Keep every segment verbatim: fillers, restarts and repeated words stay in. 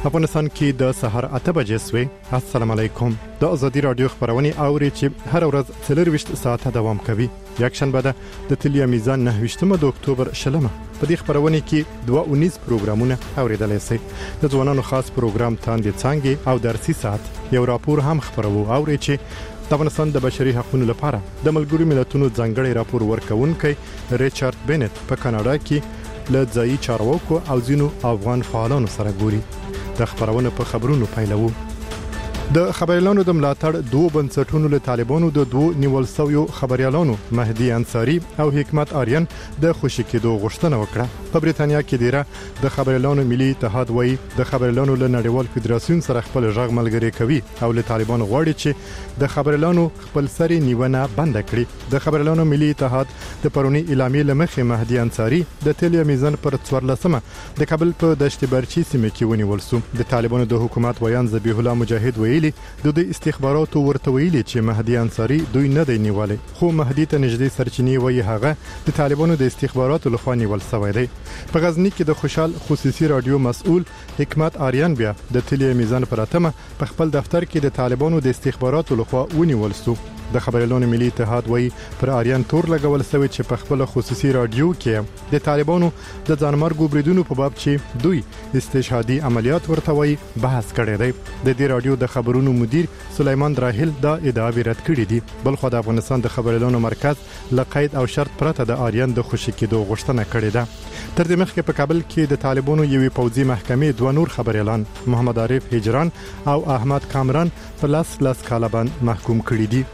افغانستان کې د سحر اته بجې سوي. السلام علیکم. د ازادي رادیو خبرونه اوري چې هر ورځ څلور وشت ساعته دوام کوي. یکشنبه ده د تلیا میزان نه وشتمه د اکتوبر شلمه. په دې خبرونه کې دوه اونیز پروګرامونه اوریدلای شي. د ځوانانو خاص پروګرام تاندې څنګه او درسي ساعت یو راپور هم خبرو اوري چې د افغانستان د بشري حقوقو لپاره د ملګرو ملتونو ځانګړي راپور ورکونکي ریچارډ بینټ په کاناډا کې له ځایي چارواکو او ځینو افغان فعالانو سره ګوري. د خبرونو په خبرونو پیلوو. د خبريالانو د ملاتړ دوه بنسټونو له طالبانو د دوه نیول سویو خبريالانو مهدي انصاری او حکمت آریان د خوشی کېدو غوښتنه وکړه. په بریتانیا کې دیره د خبريالانو ملي اتحاد وایي د خبريالانو له نړیوال فدراسیون سره خپل ژغ ملګری کوي او له طالبانو غواړي چې د خبريالانو خپل سری نیونه بند کړي. د خبريالانو ملي اتحاد د پرونی اعلامیې لمخې مهدي انصاری د تلیا میزان پر څوارلسمه د کابل په دشت برچی سیمه کې ونیول شو. د طالبانو د حکومت ویان ذبیح الله مجاهد ویلي د دوی استخباراتو ورته ویلي چې مهدي انصاری دوی نه دی نیولای، خو مهدي ته نږدې سرچینې وایي هغه د طالبانو د استخباراتو لخوا نیول شوی دی. په غزنی کې د خوشحال خصوصي رادیو مسؤل حکمت آریان بیا د تلیا میزان پر اتمه په خپل دفتر کې د طالبانو د استخباراتو لخوا ونیول شو. د خبريالانو ملي اتحاد وایي پر آریان تور لګول شوی چې په خپل خصوصي رادیو کې د طالبانو د ځانمرګو بریدونو په باب چې دوی استشهادي عملیات ورته وایي بحث کړی دی. د دې رادیو د خبرونو مدیر سلیمان راهیل دا ادعا رد کړې دي. بل خو د افغانستان د خبريالانو مرکز لقید او شرط پرته د آریان د خوشی کېدو غوښتنه کړې ده. تر دې مخکې په کابل کې د طالبانو یوې پوځي محکمې دوه نور خبريالان محمد عارف هجران او احمد کامران په لاس لاس کاله باندې محکوم کړي دي.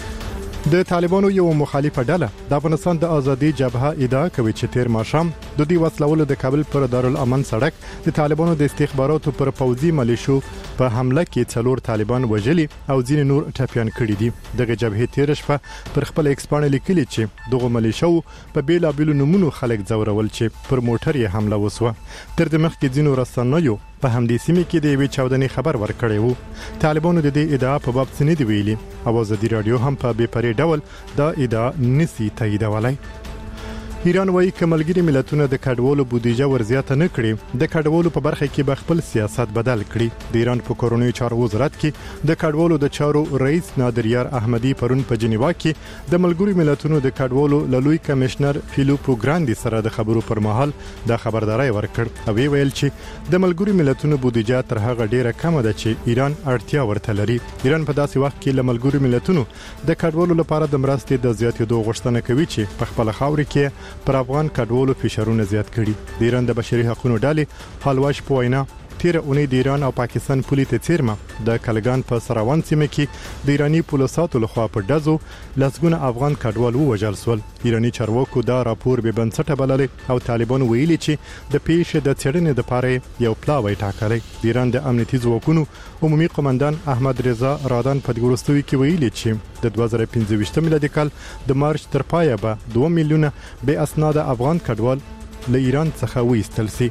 د طالبانو یو مخالفه ډله د افغانستان د ازادي جبهه ادعا کوي چې تیر ماښام د دوی وسلولو د کابل پر دارالامن سړک د طالبانو د استخباراتو پر پوځي ملیشو په حمله کې څلور طالبان وژلي او ځین نور ټپيان کړي دي. دغه جبهه تیر شپه پر خپل ایکسپانه لیکلي چې دغه ملیشو په بیلا بیلو نمونو خلک ځورول چې پر موټر یې حمله وسوه. تر دې مخکې ځینو رسنیو په همدې سیمه کې د یوې چاودنې خبر ورکړی وو. طالبانو د دې ادعا په باب څه نه دی ویلي او ازادي رادیو هم په بې پرې ډول دا ادعا نسی تاییدولای. ایران وایي چې ملګری ملتونه د کډوالو بودیجه ورزیاته نه کړي، د کډوالو په برخه کې به خپل سیاست بدل کړي. د ایران په کورونی چارو وزارت کې د کډوالو د چارو رئیس نادریار احمدی پرون په جنیوا کې د ملګری ملتونو د کډوالو لوی کمشنر فیلیپو ګراندي سره د خبرو پر مهال د خبرداري ورکړ او ویل چې د ملګری ملتونو بودیجه تر هغه ډیره کم ده چې ایران اړتیا ورته لري. ایران په داسې وخت کې د ملګری ملتونو د کډوالو لپاره د مرستې د زیاتېدو غوښتنه کوي چې په خپل خاور کې پر افغان کډوالو فشارونه زیات کړي. د ایران د بشري حقوقو ډلې حلواش په وینا تیر اونۍ د ایران او پاکستان پولي ته چیرمه د کلګان په سراوان سیمه کې د ایرانی پولیساتو لخوا په دزو لسګونه افغان کډوال ووژل شول. ایرانی چارواکو دا راپور به بنسټه بللې او طالبان ویلي چې د پیښې د څېړنې لپاره یو پلاوی ټاکلی. د ایران د امنیتي ځواکونو عمومي قومندان احمد رضا رادان په دګورستوي کې ویلي چې د دوه زره پنځه میلادي کال د مارچ تر پایه به دوه میلیونه بې اسناد افغان کډوال له ایران څخه وایستل شي.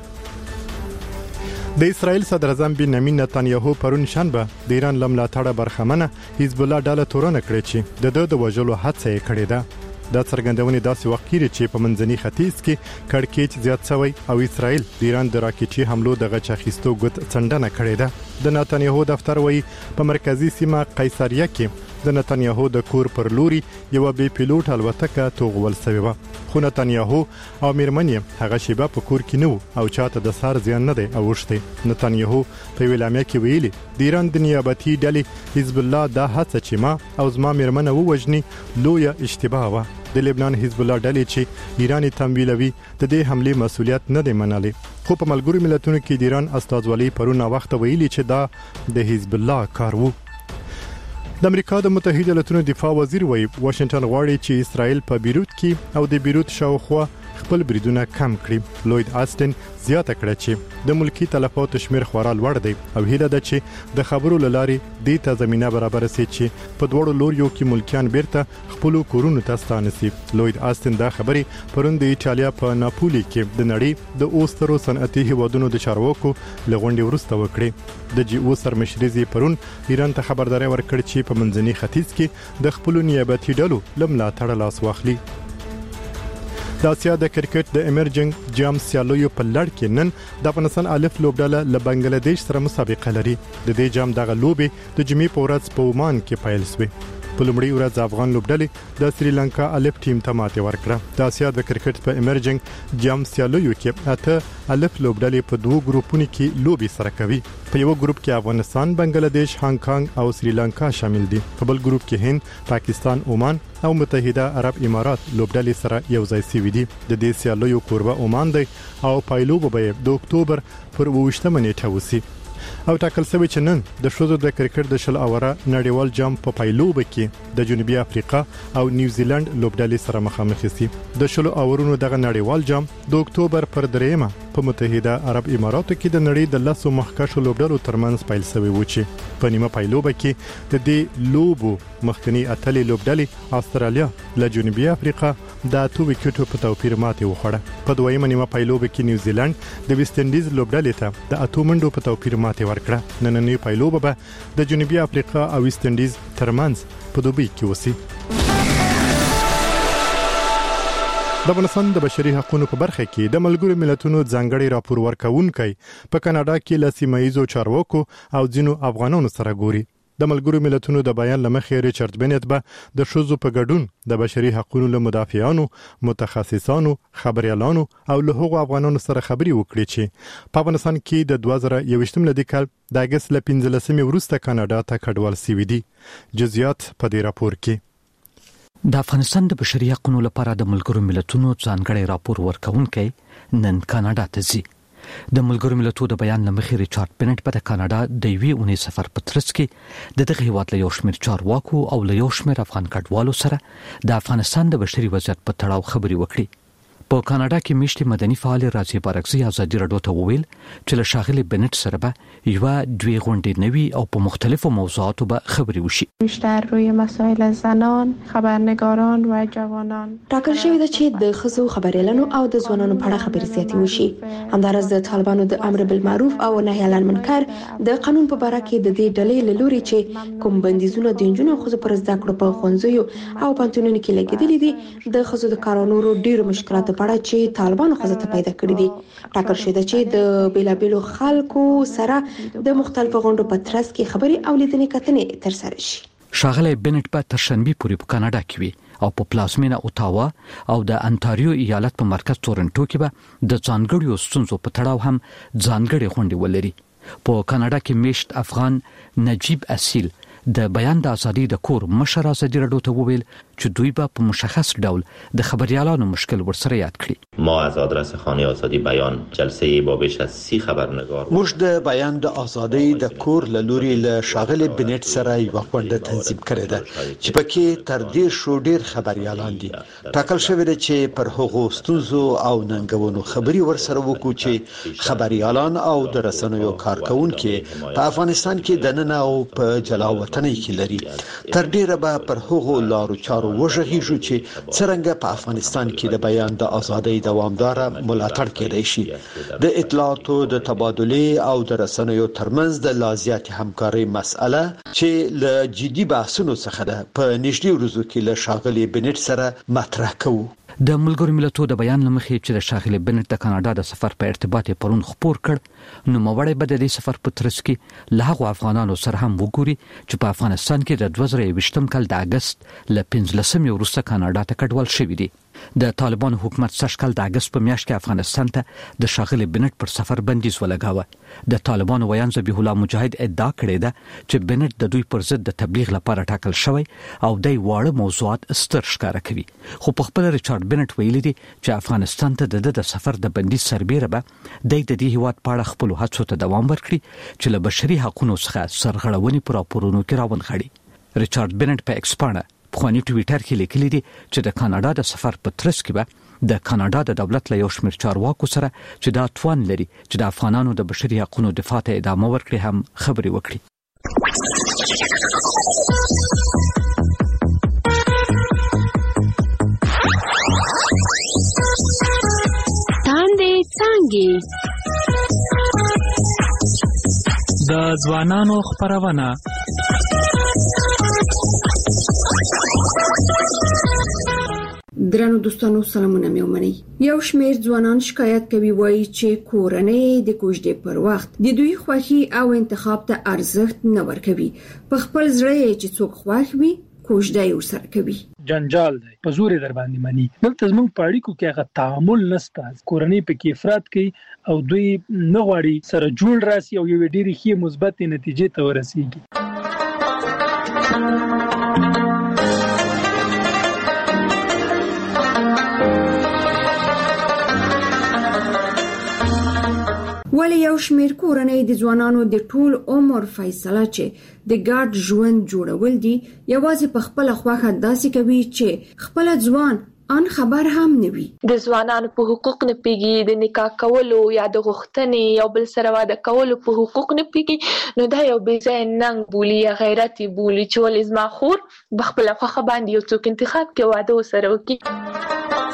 د اسرائیل صدر اعظم بنیامین نتانیاهو پرون شنبه د ایران لملاتړه برخمنه حزب الله ډله تورن کړې چې د د وژلو هڅه یې کړې ده. دا څرګندونه داسې وخت کې چې په منځني ختیځ کې کړکېچ زیات شوی او اسرائیل د ایران د راکټي حملو د غچاخیستو ګوت څنډنه کړې ده. د نتانیاهو دفتر وایي په مرکزی سیمه قیصریه کې د نتانیاهو د کور پر لوري یو بې پیلوټ الوتکه توغول شوی و، خو نتانیاهو او میرمنې هغه شیبه په کور کې نه او چاته د سار زیان نه دی اوښتی. نتانیاهو په ویلامه کې ویلي د ایران د نیابتي ډلې حزب الله دا هڅه چې ما او زما میرمنه ووجني لویه اشتباه و. د لبنان حزب الله ډلې چې ایرانی تمویلوي د دې حمله مسولیت نه دی منلي، خو په ملګرو ملتونو کې د ایران استازولي پرون وخت ویلي چې دا د حزب الله کار وو. د امریکا د متحده ایالاتو دفاع وزیر وایي واشنگټن غواړي چې اسرائیل په بیروت کې او د بیروت شاوخوا خپل بریدونه کم کړي. لوید آستن زیاته کړه چې د ملکی تلفاتو شمیر خورا لوړ دی او هیله ده چې د خبرو لاري د ته زمينه برابر سي چې په دوړو لوریو کې ملکیان بیرته خپل کورونو ته ستانه سي. لوید آستن دا خبري پرون د ایتالیا په ناپولي کې د نړۍ د اوسترو صنعتي هیوادونو د چارواکو لغونډي ورسته وکړي. د جی او سرمشريزي پرون ایران ته خبرداري ورکړ چې په منځني ختیځ کې د خپل نیابتي ډلو لملا تړ لاس واخلي. د اسیا د کرکټ د ایمرجنګ جام سیالیو په لړ کې نن د افغانستان الف لوبډله له بنگلاديش سره مسابقه لري. د دې جام دغه لوبي د جمعې په ورځ په عمان کې پیل شوه. په لومړي ورځ افغان لوبډلې د سریلانکا الف ټیم ته ماتې ورکړه. د اسیا د کرکټ په ایمرجنګ جام سیالیو کې اته الف لوبډلې په دوه ګروپونو کې لوبي سره کوي. په یو ګروپ کې افغانستان، بنگلاديش، هانګ کانګ او سریلانکا شامل دي. په بل ګروپ کې هند، پاکستان، عمان او متحده عرب امارات لوبډلې سره یو ځای شوي دي. د دې سیالیو کوربه عمان دی او پایلوب به د اکتوبر پر اووه نیټه وسی. او ټاکل شوی چې نن د شوزو د کرکټ د شل اوره نړیوال جام په پایلوب کې د جنوبي افریقا او نیوزیلند لوبډلې سره مخامخ شي. د شل اورونو دغه نړیوال جام د اکتوبر پر دریمه په متحده عرب اماراتو کې د نړۍ د لاسو مخکښو لوبډلو ترمنځ پیل شوی و چې په نیمه پایلوب کې د دې لوبو مخکنی اتلې لوبډلې استرالیا له جنوبي افریقا د اته وکټو په توپیر ماتې وخوړه. په دویمه نیمه پایلوب کې نیوزیلند د ویسټ انډیز لوبډلې ته د اته منډو په توپیر ماتې ورکړه. نننۍ پایلوب به د جنوبي افریقا او ویسټ انډیز ترمنځ په دوبۍ کې وسی. د افغانستان د بشري حقوقو په برخه کې د ملګرو ملتونو ځانګړي راپور ورکونکي په کاناډا کې له سیمایي چارواکو او ځینو افغانانو سره ګوري. د ملګرو ملتونو د بیان لمخې ریچارډ بنت به د شوزو په ګډون د بشري حقوقو له مدافعانو، متخصصانو، خبريالانو او له هغو افغانانو سره خبري وکړي چې په افغانستان کې د دوه زره یوویشتم لدی کال د اگست ل پنځلسمې وروسته کاناډا ته کډوال سوي دي. جزئیات په دې راپور کې. د افغانستان د بشري حقوقو لپاره د ملګرو ملتونو ځانګړي راپور ورکونکي نن کاناډا ته ځي. د ملګرو ملتونو د بیان لمخې ریچارډ بنت په کاناډا د یوې اونۍ سفر په ترڅ کې د دغه هیواد له یو شمېر چارواکو او له یو شمېر افغان کډوالو سره د افغانستان د بشري وضعیت په تړاو خبري وکړي. په کاناډا کې میشتي مدني فعال راځي بارکزي ازادي راډیو ته وویل چې له شاغلي بنت سره به یو دوی غونډې نوي او په مختلفو موضوعاتو به خبري وشي. بیشتر روی مسائل زنان، خبرنگاران و جوانان ټاکل شوی دی چې د ښځو خبريالانو او د ځوانانو په اړه خبرې زیاتې وشي. همدارس د طالبانو د امر بالمعروف او نهي عن المنکر د قانون په اړه کې د دې ډلې له لوري چې کوم بندیزونه د جنونو خو پر زده کړو په ښوونځیو او پانتونونو کې لګیدلې دي د خزو د کارونو ډیرو مشکلات په اړه چې طالبانو خزه ته پیدا کړی دي. ټاکل شوی دی چې د بیلابیلو خلکو سره د مختلفو غونډو په ترڅ کې خبري او لیدنې کتنې تر سره شي. شاغلی بنت په ترشنبه پورې په کاناډا کې وي او په پلازمینه اوټاوا او د انټاریو ایالت په مرکز تورنټو کې به د ځانګړیو ستونزو په تړاو هم ځانګړي غونډې ولري. په کاناډا کې میشت افغان نجیب اصیل د بیان د ازادي د کور مشر ازادي راډیو ته وویل چې دوی به په مشخص ډول د خبريالانو مشکل ورسره یاد کړي. ما از آدرس خانه آزادی بیان جلسه با بیش از سی خبرنگار موږ د بیان د ازادي د کور له لوري له شاغل بنت سره یو غونډه تنظیم کړې ده چې پکې تر دې شو ډیر خبريالان دي. ټاکل شوی دی چې پر هغو ستونزو او ننګونو خبري ورسره وکړو چې خبريالان او د رسنیو کارکونکو په افغانستان کې د نن او په جلاوطن کې لري. تر ډیره به پر هغو لارو چارو وژغیږو چې څنګه په افغانستان کې د بیان د ازادۍ دوامدار ملاتړ کېدای شي. د اطلاعاتو د تبادله او د رسنیو ترمنځ د لازیات همکاري مسأله چې له جدي بحثونو څخه ده په نږدې ورځو کې له شاغلي بنت سره مطرح کوو. د ملګرو ملتونو د بیان لمخې چې د شاغلي بنت د کاناډا د سفر په ارتباط پرون خبر کړ نو موړی به د دې سفر په ترڅ کې له هغو افغانانو سره هم وګوري چې په افغانستان کې د دوه زره یوویشتم کال د اگست ل پنځلسمې وروسته کاناډا ته کډوال شوي دي. د طالبان حکومت سږ کال د اگست په میاشت کې افغانستان ته د شاغلي بنت پر سفر بندیز ولګاوه. د طالبان ویان ذبیح الله مجاهد ادعا کړې ده چې بنت د دوی پر ضد د تبلیغ لپاره ټاکل شوی او د واړه موضوعات ستر ښکارا کوي. خو په خپل ریچارډ بنت ویلي دي چې افغانستان ته د د سفر د بندیز سربېره به د دې هیواد په اړه خپل هڅو ته دوام ورکړي چې له بشري حقوقو څخه سرغړونې پر راپورونو کې راونغاړي. ریچارډ بنت په ایکسپانه خواني ټویټر کې لیکلي دي چې د کاناډا د سفر په ترڅ کې به د کاناډا د دولت له یو شمېر چارواکو سره چې دا توان لري چې د افغانانو د بشري حقوقو دفاع ته ادامه ورکړي هم خبري وکړي. تاندې څانګې د ځوانانو خبرونه درنو دوستانو سلامونه مې ومنئ. یو شمېر ځوانان شکایت کوي وایي چې کورنۍ د کوژدې پر وخت د دوی خوښي او انتخاب ته ارزښت نه ورکوي. په خپل زړه چې څوک خوښ وي کوژدې ورسره کوي. جنجال دی په زور در باندې مني. دلته زموږ په اړیکو کې هغه تعامل نشته. کورنۍ په کې افراط کوي او دوی نه غواړي سره جوړ راسي او یو ډېری ښه مثبت نتیجې ته ورسیږي. ولی یو شمیر کورنۍ د ځوانانو د ټول عمر فیصله چې د ګډ ژوند جوړول دي یوازې په خپل خوښه داسې کوي چې خپل ځوان ان خبر هم نه وي. د ځوانانو په حقوق نه پیږي، د نکاح کولو یا د غوښتنې یو بل سره واده کولو په حقوق نه پیږي، نو دا یو بې ځایه ننګ بولي یا غیرت بولي چې ولې زما خور بخپل خوښه باندې یو څوک انتخاب کې واده وسره وکړي.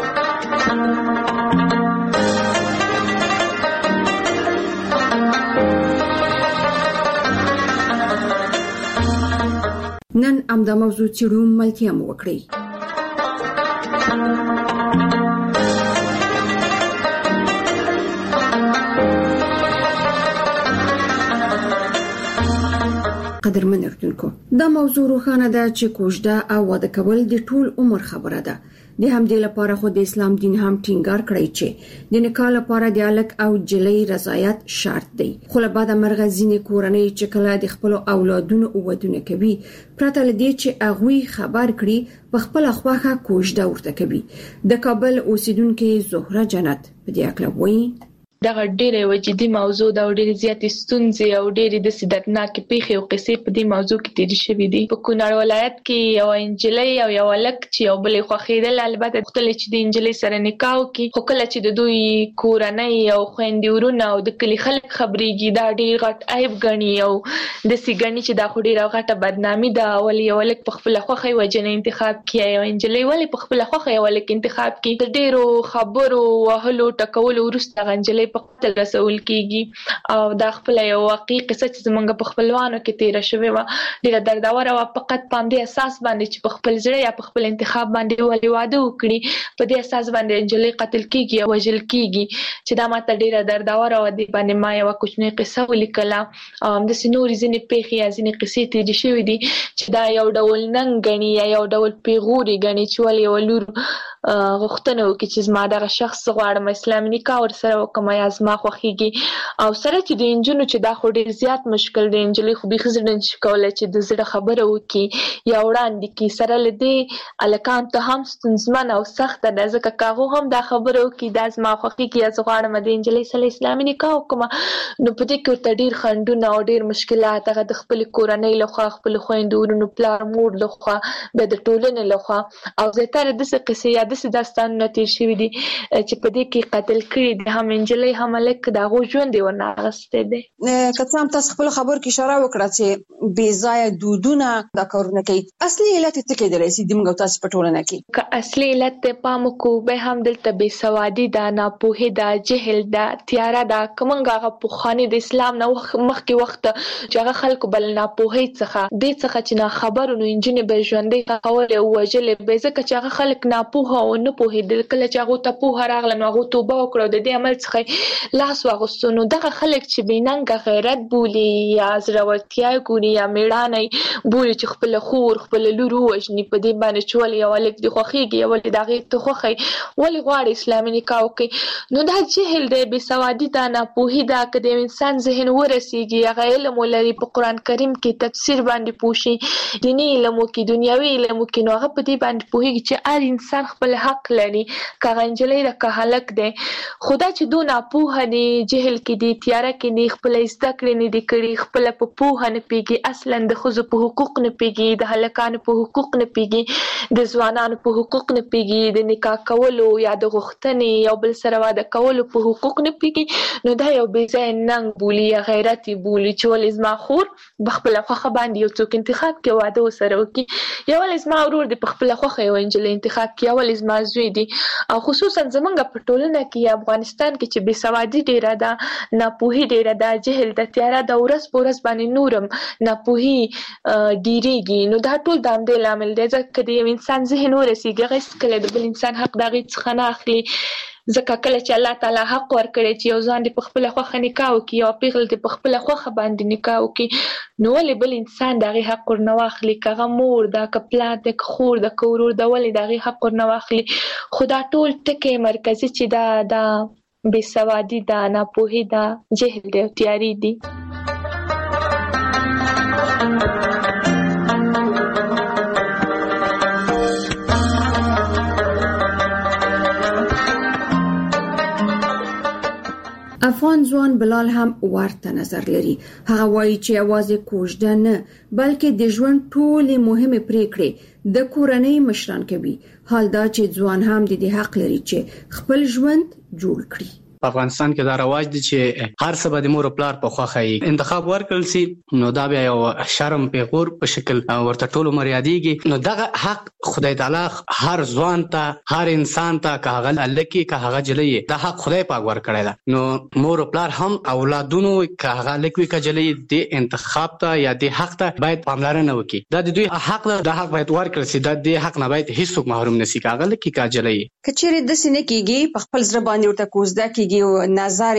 نن امدا موضوع چیرو ملتیا مو وکړي. قدرمن اردوونکو، دا موضوع روښانه ده چې کوژده او واده کول د ټول عمر خبره ده. د همدې لپاره خو د اسلام دین هم ټینګار کړی چې د نکاح لپاره د الک او جلۍ رضایت شرط دی. خو له بعده مرغه ځینې کورنۍ چې کله د خپل اولادونو ودونه کوي پرته له دې چې هغوی خبر کړي په خپل خوښه کوژده ورته کوي. د کابل اوسیدونکو زهره جنت په دې اړه وایي دغه ډېرې وجدي موضوع دا ډېرې زیاتې ستونزې او ډېرې د سیدتناکې پیښې او قصې په دې موضوع کې تیرې شوې دي. په کونړ ولایت کې یو انجلۍ او یو هلک چې یو بل خوښېدل، البته غوښتل چې د انجلۍ سره نکاح وکړي، خو کله چې د دوی کورنۍ او خویندې ورونه او د کلي خلک خبرېږي دا ډېر غټ عیب ګڼي او داسې ګڼي چې دا خو ډېره غټه بدنامي ده. ولې یو هلک په خپله خوښه یوه جنۍ انتخاب کړي، یو انجلۍ ولې په خپله خوښه یو هلک انتخاب کړي. د ډېرو خبرو وهلو ټکولو وروسته هغه انجلۍ په خپل رسول کیږي او دا خپل یو واقعي قصه چې زمونږ په خپلوانو کې تیره شوې وه ډېره دردوره وه. فقط په همدې اساس باندې چې په خپل زړه یا په خپل انتخاب باندې ولې واده وکړي، په دې اساس باندې انجلۍ قتل کیږي او وژل کیږي چې دا ماته ډېره دردوره وه. دې باندې ما یوه کوچنۍ قصه ولیکله او همداسې نورې ځینې پیښې یا ځینې قصې تیرې شوې دي چې دا یو ډول ننګ ګڼي یا یو ډول پیغوري ګڼي چې ولې یوه لور غوښتنه وکړي چې زما دغه شخص غواړم اسلامي نکاح ورسره وکړم یا زما خوښېږي. او سره چې د نجونو چې دا خو ډېر زیات مشکل دی، نجلۍ خو بیخي زړه نشي کولی چې د زړه خبره وکړي یا وړاندې کړي. سره له دې هلکانو ته هم ستونزمنه او سخته ده، ځکه که هغو هم دا خبره وکړي دا زما خوښېږي یا زه غواړم د نجلۍ سره اسلامي نکاح وکړم، نو په دې کې ورته ډېر خنډونه او ډېر مشکلات هغه د خپلې کورنۍ لخوا، خپلو خویندو ورونو، پلار مور لخوا، بیا د ټولنې لخوا او زیاتره داسې قصې یا داسې داستانونه تېر شوي دي چې په دې کې قتل کړي دي هم نجلۍ هم هلک، د هغو ژوند یې ورنه اخیستی دی. که څه هم تاسو خپلو خبرو کې اشاره وکړه چې بې ځایه دودونه دا کارونه کوي، اصلي علت یې څه کېدلی شي د موږ او تاسو په ټولنه کې؟ که اصلي علت ته پام وکړو بیا هم دلته بېسوادي ده، ناپوهي ده، جهل ده، تیاره ده. که موږ هغه پخواني د اسلام نه مخکې وخت چې هغه خلکو به له ناپوهۍ څخه دې څخه چې ناخبرو نو نجونې به یې ژوندۍ ښخولې او وژلې به، ځکه چې هغه خلک ناپوهه او نه پوهېدل. کله چې هغو ته پوهه راغله نو هغو توبه وکړه او د دې عمل څخه لاس واغوستو. نو دغه خلک چې بې ننګه غیرت بولي یا زړورتیا ګوري یا مېړانه بولي چې خپله خور خپله لور ووژني په دې باندې چې ولې یو هلک دې خوښېږي یا ولې د هغې ته خوښه یې ولې غواړي اسلامي نکاح وکړي، نو دا جهل دی، بېسوادي ده، ناپوهي ده. که د یو انسان ذهن ورسېږي، هغه علم ولري، په قرآن کریم کې تفسیر باندې پوه شي، دیني علم وکړي، دنیوي علم وکړي، نو هغه په دې باندې پوهېږي چې هر انسان خپل حق لري، که هغه نجلۍ ده که هلک دی. خو دا چې دوی ناپوهه دي، جهل کې دي، تیاره کې دي، خپله زده کړې نه دي کړي، خپله په پوهه نه پوهېږي، اصلا د ښځو په حقوق نه پوهېږي، د هلکانو په حقوق نه پوهېږي، د ځوانانو په حقوق نه پوهېږي، د نکاح کولو یا د غوښتنې یو بل سره واده کولو په حقوق نه پوهېږي، نو دا یو بې ځایه ننګ بولي یا غیرت یې بولي چې ولې زما خور په خپله خوښه باندې یو څوک انتخاب کړي واده ورسره وکړي، یا ولې زما ورور دې په خپله خوښه یوه نجلۍ انتخاب کړي، یا ولې زما زوی دی. او خصوصا زمونږ په ټولنه کې افغانستان کې چې بې سوادي ډیره ده، ناپوهي ډیره ده، جهل د تیاره د ورځ په ورځ باندې نورم ناپوهي ډیریږي. نو دا ټول د همدې لامل دی، ځکه د یو انسان ذهن ورسیږي هغه هېڅکله د بل انسان حق د هغې څخه نه اخلي. ځکه کله چې الله تعالی حق ورکړی چې یو ځان دې په خپله خوښه نکاح وکړي، یوه پیغله دې په خپله خوښه باندې نکاح وکړي، نو ولې بل انسان د هغې حق ورنه واخلي؟ که هغه مور ده، که پلار ده، که خور ده، که ورور ده، ولې د هغې حق ورنه واخلي؟ خو دا ټول ټکي مرکزي چې دا دا بې سوادي ده، ناپوهي ده، جهل دی او تیاري دي. افغان ځوان بلال هم ورته نظر لري. هغه وایي چې یوازې کوژده نه بلکې د ژوند ټولې مهمې پریکړې د کورنۍ مشران کوي. حال دا چې ځوان هم د دې حق لري چې خپل ژوند جوړ کړي. په افغانستان کې دا رواج دی چې هر څه به د مور او پلار په خوښه یې انتخاب ورکړل سي، نو دا بیا یو شرم پیغور په شکل ورته ټول عمر یادېږي. نو دغه حق خدای تعالی هر ځوان ته، هر انسان ته، که هغه هلک که هغه نجلۍ، دا حق خدای پاک ورکړی ده. نو مور او پلار هم اولادونو که هغه هلک وي که نجلۍ د انتخاب ته یا د حق ته باید پاملرنه وکړي. دا د دوی حق ده، دا حق باید ورکړل سي. دا د حق نه باید هیڅوک محروم نه سي، که هغه هلک که نجلۍ. که چیرې داسې نه کېږي په خپل زړه باندې ورته کوژده کېږي او نظر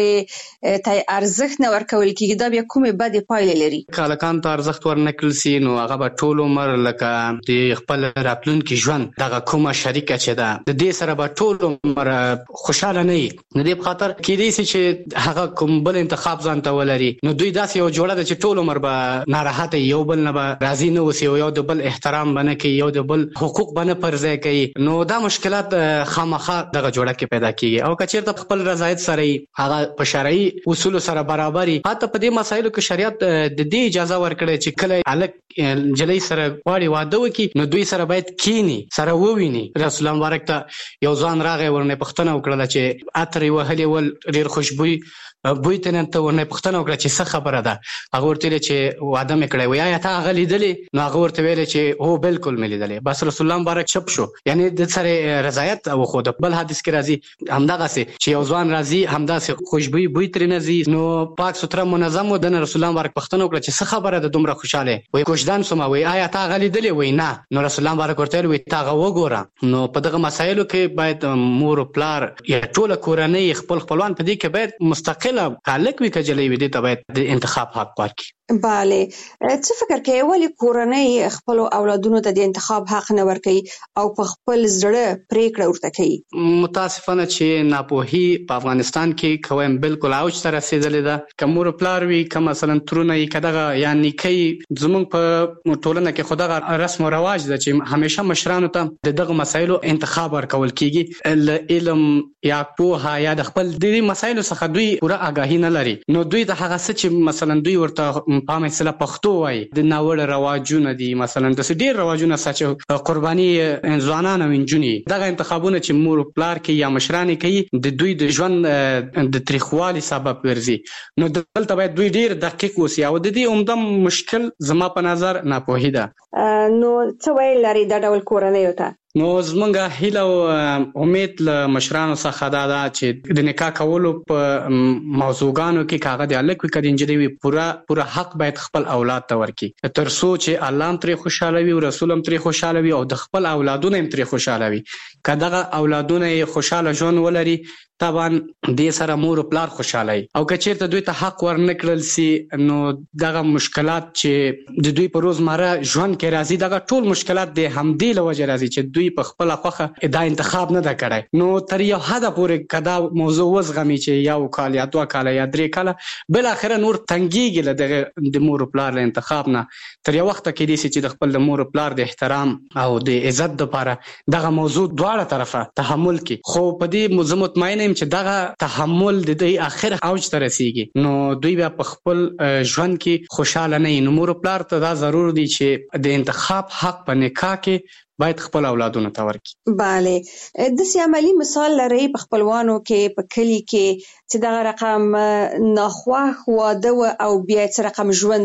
ته ارزښت نه ورکول کېږي، دا بیا کومې بدې پایلې لري؟ که هلکانو ته ارزښت ورنکړل سي نو هغه به ټول عمر لکه د خپل راتلونکي ژوند دغه کومه شریکه چې ده د دې سره به ټول عمر خوشحاله نه وي. د دې په خاطر کېدای سي چې هغه کوم بل انتخاب ځان ته ولري، نو دوی داسې یو جوړه ده چې ټول عمر به ناراحته، یو بل نه به راضي نه اوسي، یو د بل احترام به نه کوي، یو د بل حقوق به نه پر ځای کوي. نو دا مشکلات خامخا دغه جوړه کې پیدا کېږي. او که چېرته خپل رضایت سره هغه په شرعي اصولو سره برابري، حتی په دې مسایلو کې شریعت د دې اجازه ورکړې چې کله هلک نجلۍ سره غواړي واده وکړي نو دوی سره باید کینی، سره وویني. رسول الله مبارک ته یو ځوان راغی، ورنه پوښتنه وکړله چې عطر یې وهلی ول، ډېر خوشبوي بوی ته نه ته ورنه پوښتنه وکړه چې څه خبره ده؟ هغه ورته ویلې چې واده مې کړی وی، آیا ته هغه لیدلې؟ نو هغه ورته ویلې چې هو بالکل مې لیدلې. بس رسول الله مبارک چپ شو، یعنی د سره رضایت وښوده. بل حدیث کې راځي همدغسې چې یو ځوان راځي همداسې خوشبوي بوی ترې نه ځي، نو پاک سوتره منظم و. دنه رسول الله مبارک پوښتنه وکړه چې څه خبره ده دومره خوشحاله؟ وی کوژدن سومه. وی آیا ته هغه لیدلې؟ وی نه. نو رسول الله مبارک ورته ویل ته هغه وګوره. نو په دغه مسایلو کې باید مور او پلار یا ټوله کورنۍ خپل خپلوان په دې کې باید مستقله هلک وي که نجلۍ وي، دې ته باید د انتخاب حق ورکړي. بله، څه فکر کوي ولې کورنۍ خپل اولادونو ته د انتخاب حق نه ورکوي او په خپل زړه پریکړه ورته کوي؟ متاسفانه چې ناپوهي په افغانستان کې کوم بالکل اوج ته رسېدلې ده. که مور پلار وي، که مثلا ترونه وي، که دغه یا نیکۍ، زموږ په ټولنه کې خو دغه رسم و رواج ده چې همیشه مشرانو ته د دغه مسایلو انتخاب ورکول کېږي. له علم یا پوهه یا د خپل دې مسایلو څخه دوی پوره آګاهي نه لري. نو دوی د هغه څه چې مثلا دوی ورته په عامه اصطلاح پښتو وایي د ناوړه رواجونه دي، مثلا داسې ډېر رواجونه سته چې قرباني ځوانان او نجونې، دغه انتخابونه چې مور پلار کوي یا مشران کوي د دوی د ژوند د تریخوالي سبب ګرځي. نو دلته باید دوی ډېر دقیق اوسي او د دې عمده مشکل زما په نظر ناپوهي ده. نو څه ویل لري دا ډول کورنیو ته؟ نو زمونږ هیله او امید له مشرانو څخه دا ده چې د نکاح کولو په موضوعګانو کې که هغه د هلک وي که د نجلۍ وي، پوره پوره حق باید خپل اولاد ته ورکړي، تر څو چې الله هم ترې خوشحاله وي او رسول هم ترې خوشحاله وي او د خپل اولادونه هم ترې خوشحاله وي. که دغه اولادونه یې خوشحاله ژوند ولري طبعا دې سره مور او پلار خوشحاله وي. او که چېرته دوی ته حق ورنکړل سي نو دغه مشکلات چې د دوی په روزمره ژوند کې راځي، دغه ټول مشکلات د همدې له وجې راځي چې دوی په خپله خوښه دا انتخاب نه ده کړی. نو تر یو حده پورې که دا موضوع وزغمي چې یو کال یا دوه کاله یا درې کاله، بالاخره نور تنګېږي له دغه د مور او پلار له انتخاب نه. تر یو وخته کېدای سي چې د خپل د مور او پلار د احترام او د عزت دپاره دغه موضوع دواړه طرفه تحمل کړي. خو په دې زه مطمئنه یم چې دغه تحمل د دوی آخر اوج ته رسیږي، نو دوی بیا په خپل ژوند کې خوشحاله نه وي. نو مور او پلار ته دا ضرور دی چې د انتخاب حق په نکاح کې باید خپل اولادونو ته ورکړي. بله، داسې عملي مثال لرئ په خپلوانو کې، په کلي کې چې دغه رقم ناخوښ واده و او بیا څه رقم ژوند و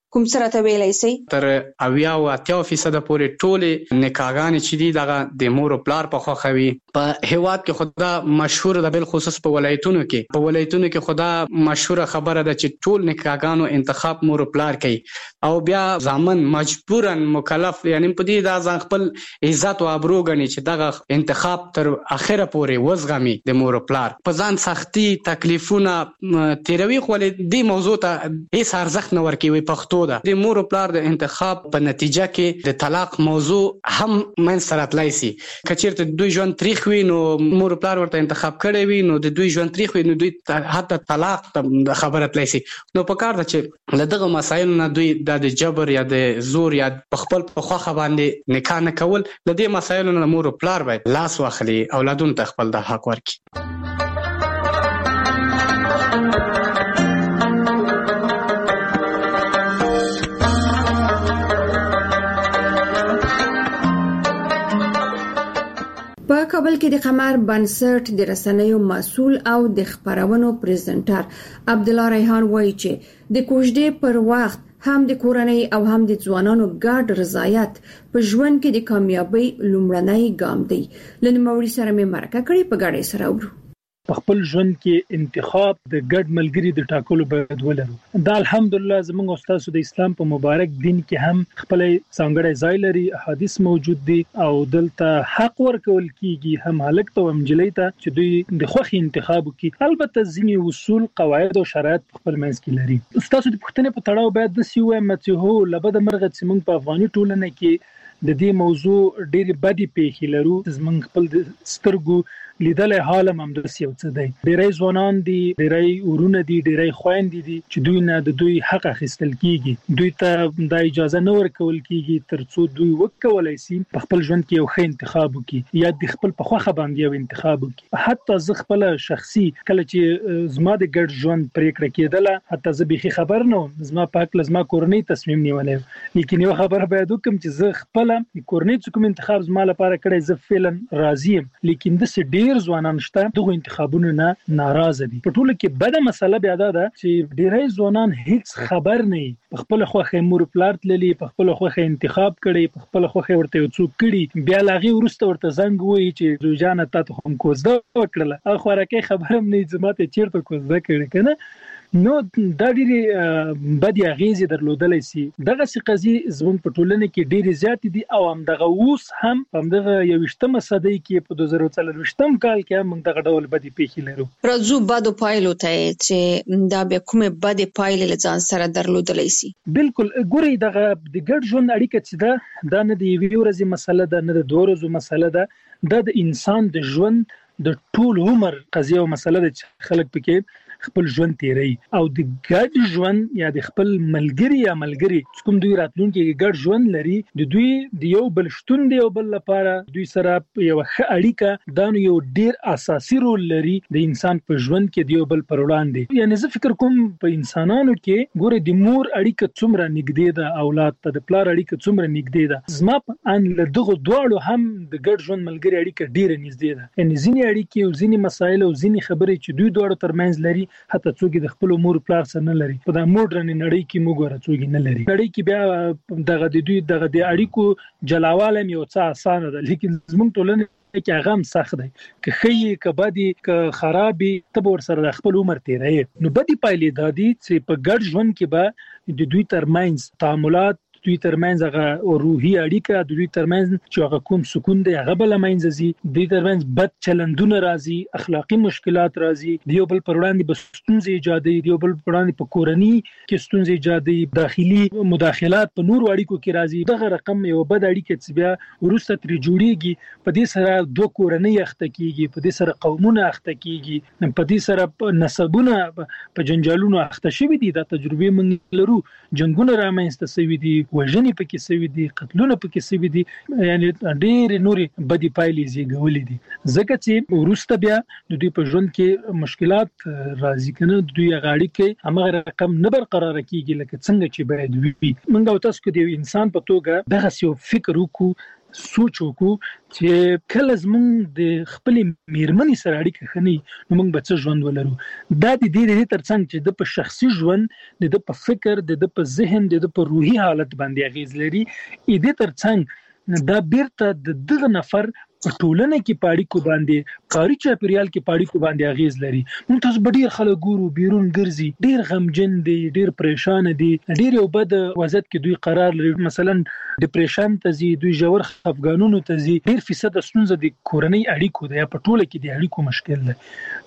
کوم سره ته ویلای سي تر اویا او اتیا فیصد پورې ټولې نکاحګانې چې دي دغه د مور او پلار په خوښوي. په هیواد کې خدا مشهور ده، بل خصوص په ولایتونو کې په ولایتونو کې خدا مشهور خبره ده چې ټول نکاحګانو انتخاب مور او پلار کوي او بیا ځامن مجبورا مکلف یعنی په دې د ځان خپل عزت او ابرو غني چې دغه انتخاب تر اخره پورې وزغمي د مور او پلار په ځان سختي تکلیفونه تیروي. خو دې موضوع ته هیڅ ارزښت نه ورکوي. پښتو ده د مور او پلار د انتخاب په نتیجه کې د طلاق موضوع هم من سره تلای شي. کچیرته دوی ژوند تاریخ وي نو مور او پلار ورته انتخاب کړی وي نو د دوی ژوند تاریخ وي نو دوی حتی طلاق خبره تلای شي. نو په کار ده چې لدغه مسایل نه دوی د جبر یا د زور یا په خپل په خوخه باندې نکاح نه کول لدې مسایل نه مور او پلار باید لاس واخلي اولادونو ته خپل د حق ورکړي. په کابل کې د قمر بنسټ د رسنیو مسؤل او د خبرونو پریزنټر عبدالله ریحان وایي چې د کوژدې پر وخت هم د کورنۍ او هم د ځوانانو ګډ رضایت په ژوند کې د کامیابی لومړنی ګام دی. لنموړي سره مې مرکه کړې په ګډه سره ورو. په خپل ژوند کې انتخاب د ګډ ملګری د ټاکلو باید ولرو. دا الحمدلله زموږ استاد د اسلام په مبارک دین کې هم خپل څنګه ځای لري، احادیث موجود دي او دلته حق ورکول کیږي هم هلک ته هم جلۍ ته چې دوی د خوخي انتخاب کوي. البته ځینې اصول، قواعد او شرایط خپل منځ کې لري. استاد د پښتنې په تړاو باید د سی وایم چې هو لبد مرغه چې موږ په افغاني ټولنه کې د دې موضوع ډېری بدی پیښې لرو. زموږ خپل سترګو لیدلې حال هم د سیو څه دی. ډېری ځوانان دي، ډېری ورونه دي، ډېری خويندې دي چې دوی نه د دوی حق اخیستل کیږي. دوی ته د اجازه نه ورکول کیږي ترڅو دوی وکولای شي په خپل ژوند کې یو ښه انتخاب وکړي یا د خپل په خوخه باندې یو انتخاب وکړي. حتی زه خپل شخصي کله چې زما د ګډ ژوند پریکړه کېدله حتی زه به خبر نه وم، زما پاک لازمه کورنۍ تصمیم نیولې. لیکن یو خبره باید وکم چې زه خپل کورنۍ کوم انتخاب زما لپاره کړی، زه فعلا راضی یم. لیکن د ډېر ځوانان شته دغه انتخابونو نه ناراضه دي. په ټوله کې بده مسله بیا ده چې ډېری ځوانان هیڅ خبر نه په خپل خوخه مور پلار تللی، په خپل خوخه انتخاب کړي، په خپل خوخه ورته څوک کړي، بیا لاغي ورسته ورته زنګ وایي چې روزانه تاسو هم کوزده وکړه او خوراکي خبرم نه زماته چیرته کوزده کړي کنه. نو دا ډېری بدی اغیزې درلودلای شي. دغه څه قضیې زموږ په ټولنه کې ډېری زیات دي او هم دغه اوس هم هم دغه یوشتمه صدۍ کې په دوه زره څلورویشتم کال کې هم دغه ډول بدی پیښې لرو. راځو بدو پایلو ته چې دا به کومه بدی پایلې لځان سره درلودلای شي. بالکل ګوري دغه د ګډ ژوند اړیکه چې ده دا نه دی یوې ورځې مسله ده، نه د دوه ورځو مسله ده، دا د انسان د ژوند د ټول عمر قضیه او مسله ده چې خلک پکې خپل ژوند تیری او د ګډ ژوند یا د خپل ملګری یا ملګری کوم دوی راتلونکي ګډ ژوند لري د دوی د یو بل شتون دی او بل لپاره دوی سره یو ښه اړیکه دا یو ډیر اساسي رول لري د انسان په ژوند کې د یو بل پر وړاندې. یعنی زه فکر کوم په انسانانو کې ګوره د مور اړیکه څومره نږدې ده، اولاد ته د پلار اړیکه څومره نږدې ده، زما په ان له دغه دواړو هم د ګډ ژوند ملګری اړیکه ډیره نږدې ده. یعنی ځینې اړیکې او ځینې مسایل او ځینې خبرې چې دوی دواړو ترمنځ لري حتی څوک د خپل مور پلار سره نه لري. په دا موډرن نړۍ کې موږ ورڅوګي نه لري. نړۍ کې بیا دغه د دوی دغه د اړیکو جلاواله یو څه اسانه ده، لیکن زموږ ټولنه کې هغه هم سخت دی. که خې که بدی که خرابي ته ور سره خپل عمر تیرې نو بدی پایلې دادي چې په ګډ ژوند کې به د دوی ترمنځ تعاملات، دوی ترمنځ هغه روحي اړیکه، دوی ترمنځ چې هغه کوم سکون دی هغه بل منځ زی، دوی ترمنځ بد چلندونه راځي، اخلاقی مشکلات راځي، دیو بل پر وړاندې بستونزې ایجادي، دیو بل پر وړاندې په کورنۍ کې ستونزې ایجادي، داخلي مداخلات په نور اړیکو کې راځي. دغه رقم یو بد اړیکه چې بیا ورسته تر جوړیږي، په دې سره دوه کورنۍ اخته کیږي، په دې سره قومونه اخته کیږي، په دې سره نسبونه په جنجالونو اخته شوي دي. دا تجربه موږ لرو، جنگونه رامنځته شوي دي، وژنې پکې شوي دي، قتلونه پکې شوي دي، یعنی ډېرې نورې بدې پایلې زیږولې دي. ځکه چې وروسته بیا د دوی په ژوند کې مشکلات راځي کنه، دوی هغه اړیکې همغه رقم نه برقراره کیږي لکه څنګه چې باید وي. موږ او تاسو کې د انسان په توګه دغه یو فکر وکړو سوچ وکړو چې کله زمونږ د خپل میرمنې سره اړیکه خني نو موږ به څه ژوند ولرو. دا د دې د ترڅنګ چې د په شخصي ژوند د په فکر د په ذهن د په روحي حالت باندې اغیز لري. ا دې ترڅنګ دا بیرته د دغه نفر په ټولنه کې پاړی کو باندې کاری چاپیریال کې پاړی کو باندې اغیز لري. مونږ تاسو به ډیر خلک ګورو بیرون ګرځي ډیر غمجن دي ډیر پریشان دي ډیر یو بد وضعیت کې دوی قرار لري. مثلا ډیپریشن ته زی دوی ژور خفګانونو ته زی ډیر فیصد ستونزه د کورنۍ اړیکو د په ټوله کې د اړیکو مشکل ده.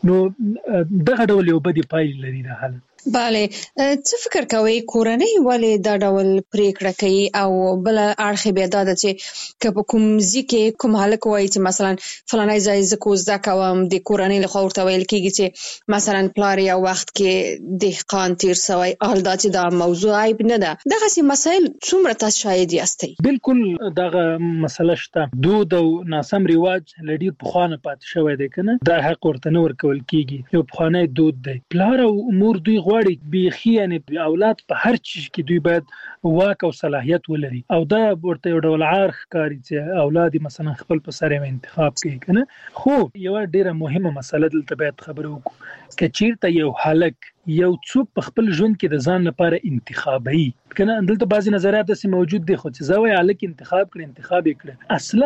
نو دغه ډول یو بد پایله لري د حالت. bale څه فکر کوي کورنۍ ولې دا ډول پریکړه کوي او بل اړخ به دا چې که کوم ځکه کوم حالک وایي چې مثلا فلانای ځای زکو زکوم د کورنۍ له خوا ورته ویل کیږي چې مثلا پلار یو وخت کې دهقان تیر سوی اهل دا چې دا موضوع عیب نه ده. دغه سي مسایل څومره تاسو شاهد یاستئ؟ بالکل دغه مسله شته. دود او ناسم رواج لډیر په خوانه پات شوی دی کنه دا حق ورته نه ورکول کیږي. یو په خوانه دود دی. پلار او امور دوی غواړي بيخي یعنی اولاد په هر چیز کې دوی باید واک او صلاحیت ولري او دا ورته یو ډول عار ښکاري چې اولاد مثلا خپل په سره انتخاب کوي کنه. خو یو ډیره مهمه مسله دلته باید خبرو وکړو چې چیرته یو حالک یو څوک په خپل ژوند کې د ځان لپاره انتخابي کنه دلته بعضی نظریات داسې موجود دي خو چې زوی الک انتخاب کړي انتخاب کړي اصلا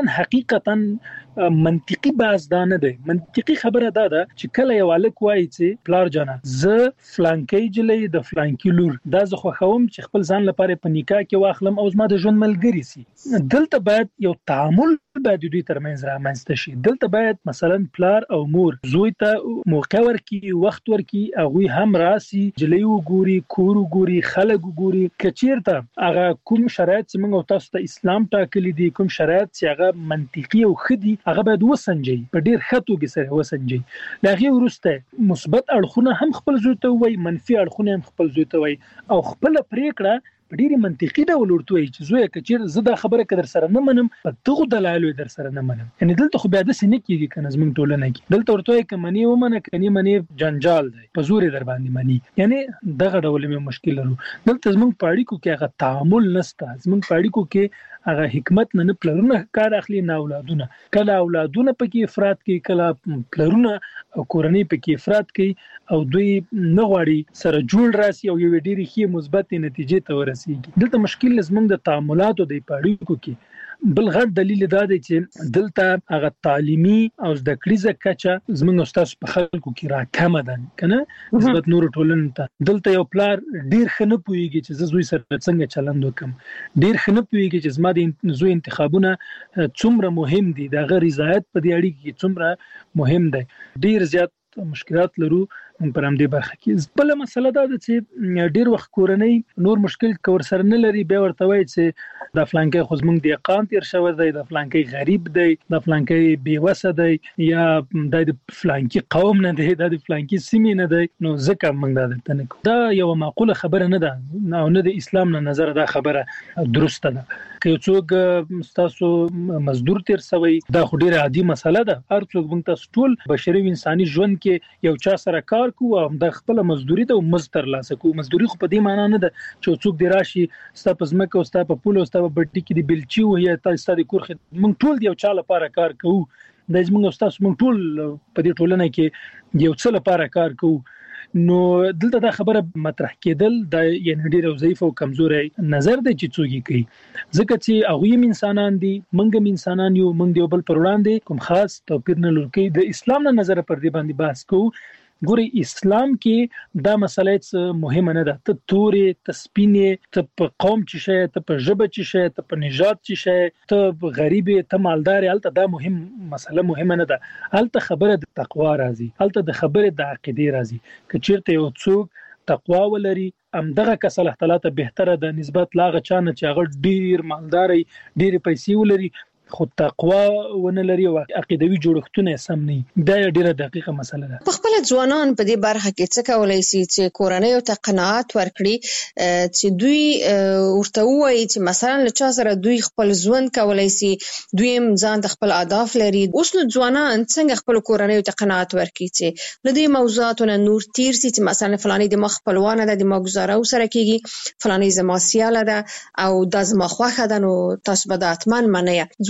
حقیقتا منطقي باز دا نه دی. منطقي خبره دا ده چې کله یو الک وایي چې پلار جانا ز فلانکی جلې د فلانکی لور دا زه خو خوم چې خپل ځان لپاره په نکاح کې واخلم او زما د ژوند ملګری سي. دلته باید یو تعامل باید دوی ترمنځ رامنځته شي. دلته باید مثلا پلار او مور زوی ته موقع ورکي وخت ورکي هغه هم راسي جلې وګوري کور وګوري خلک وګوري چیرته هغه کوم شرایط چې موږ تاسو ته اسلام ټاکلي دي کوم شرایط چې هغه منطقي او خدي هغه باید وسنجي په ډیر خطو کې سره وسنجي. لغه ورسته مثبت اړخونه هم خپل زوی ته وای منفي اړخونه هم خپل زوی ته وای او خپل پریکړه په ډیره منطقي ډول ورته وای چې زوی کچیر زه دا خبره کدر سره نه منم په دغه دلایل در سره نه منم. یعنی دلته خو بیا د سینې کېږي کنه زمونږ ټولنه کې دلته ورته وای کمنی ومنه کني منی جنجال دی په زور در باندې منی. یعنی دغه ډول مې مشکل لرو. دلته زمونږ پاړی کو کې هغه تعامل نشته. زمونږ پاړی کو کې هغه حکمت نه پلرونه کار اخلي نه اولادونه. کله اولادونه پکې افراط کوي کله پلرونه او کورنۍ پکې افراط کوي او دوی نه غواړي سره جوړ راسي او یو ډېری ښه مثبت نتیجې ته ورسیږي. دلته مشکل زمونږ د تعاملاتو د پاړیکو کې بل غټ دلیل دا دی چې دلته هغه تعلیمي او زده کړیزه کچه زمونږ استاد په خلکو کې راکمه ده کنه نسبت نور ټولنې ته. دلته یو پلار ډیر خنه پويږي چې زوی سره څنګه چلند وکم. ډیر خنه پويږي چې زما د زوی انتخابونه څومره مهم دي د غیر رضایت په دې اړیکه کې څومره مهم دي. ډیر زیات مشکلات لرو پر همدې برخه کې. بل مسله دا ده چې ډیر وخت کورنۍ نور مشکل کور سره نه لري بیا ورته وایي چې د فلانکې خو زمونږ د اقام تیر شوی دی د فلانکې غریب دی د فلانکې بیوسه دی یا د فلانکې قوم نه دی د فلانکې سیمې نه دی نو ځکه موږ دا درته نه کوو. دا یو معقوله خبره نه ده او نه د اسلام نه نظر دا خبره درسته ده. که څوک تاسو مزدور تیر شوی دا خو ډیره عادي مسله ده. هر څوک موږ تاسو ټول بشري انساني ژوند کې یو چا سره کار کوو او د خپل مزدوري ته مزتر لاسه کوو. مزدوري خو په دې معنی نه ده چې څوک دی راشي ستا په ځمکه او ستا په پول او ستا په بټي کې دی بلچي او یا تاسو د کور خدمت موږ ټول یو چا لپاره کار کوو. د زموږ استاد موږ ټول په دې ټولنه کې یو څه لپاره کار کوو. نو دلته دا خبره مطرح کېدل د یعنی ډیر ضعیف او کمزوري نظر دی چې څوګي کوي ځکه چې هغه انسانان دي منګم انسانان یو منګ دی بل پر وړاندې کوم خاص توپیر نه لري. د اسلام نه نظر پر دې باندې بحث کوو. ګوري اسلام کې دا مسله مهمه نه ده ته تورې ته سپینې ته په قوم چې شې ته په ژبه چې شې ته په نژاد چې شې ته غریب ته مالدار الته دا مهم مسله مهمه نه ده. الته خبره د تقوا راځي الته د خبره د عقیده راځي. که چیرته یو څوک تقوا ولري امدغه کس الله تعالی ته بهتره ده نسبت لاغه چانه چې هغه ډیر مالداري ډیر پیسې ولري خو تقوا ونه لري او عقیدوي جوړښتونه سم نه. دا ډیره دقیقه مسله ده. په خپل ځوانان په دې برخه کې څه کولای شي چې کورنۍ او ته قناعت ورکړي چې دوی ورته وایي چې مثلا له چا سره دوی خپل ژوند کولای شي دوی ځان د خپل اهداف لري. اوس نو ځوانان څنګه خپل کورنۍ او ته قناعت ورکړي چې له دې موضوعاتو نور تیر سي چې مثلا فلاني د مخ خپلوانه ده د ما گزاره سره کیږي فلاني زما سیاله ده او د زما خوخه ده نو تاسو به د اتمن منه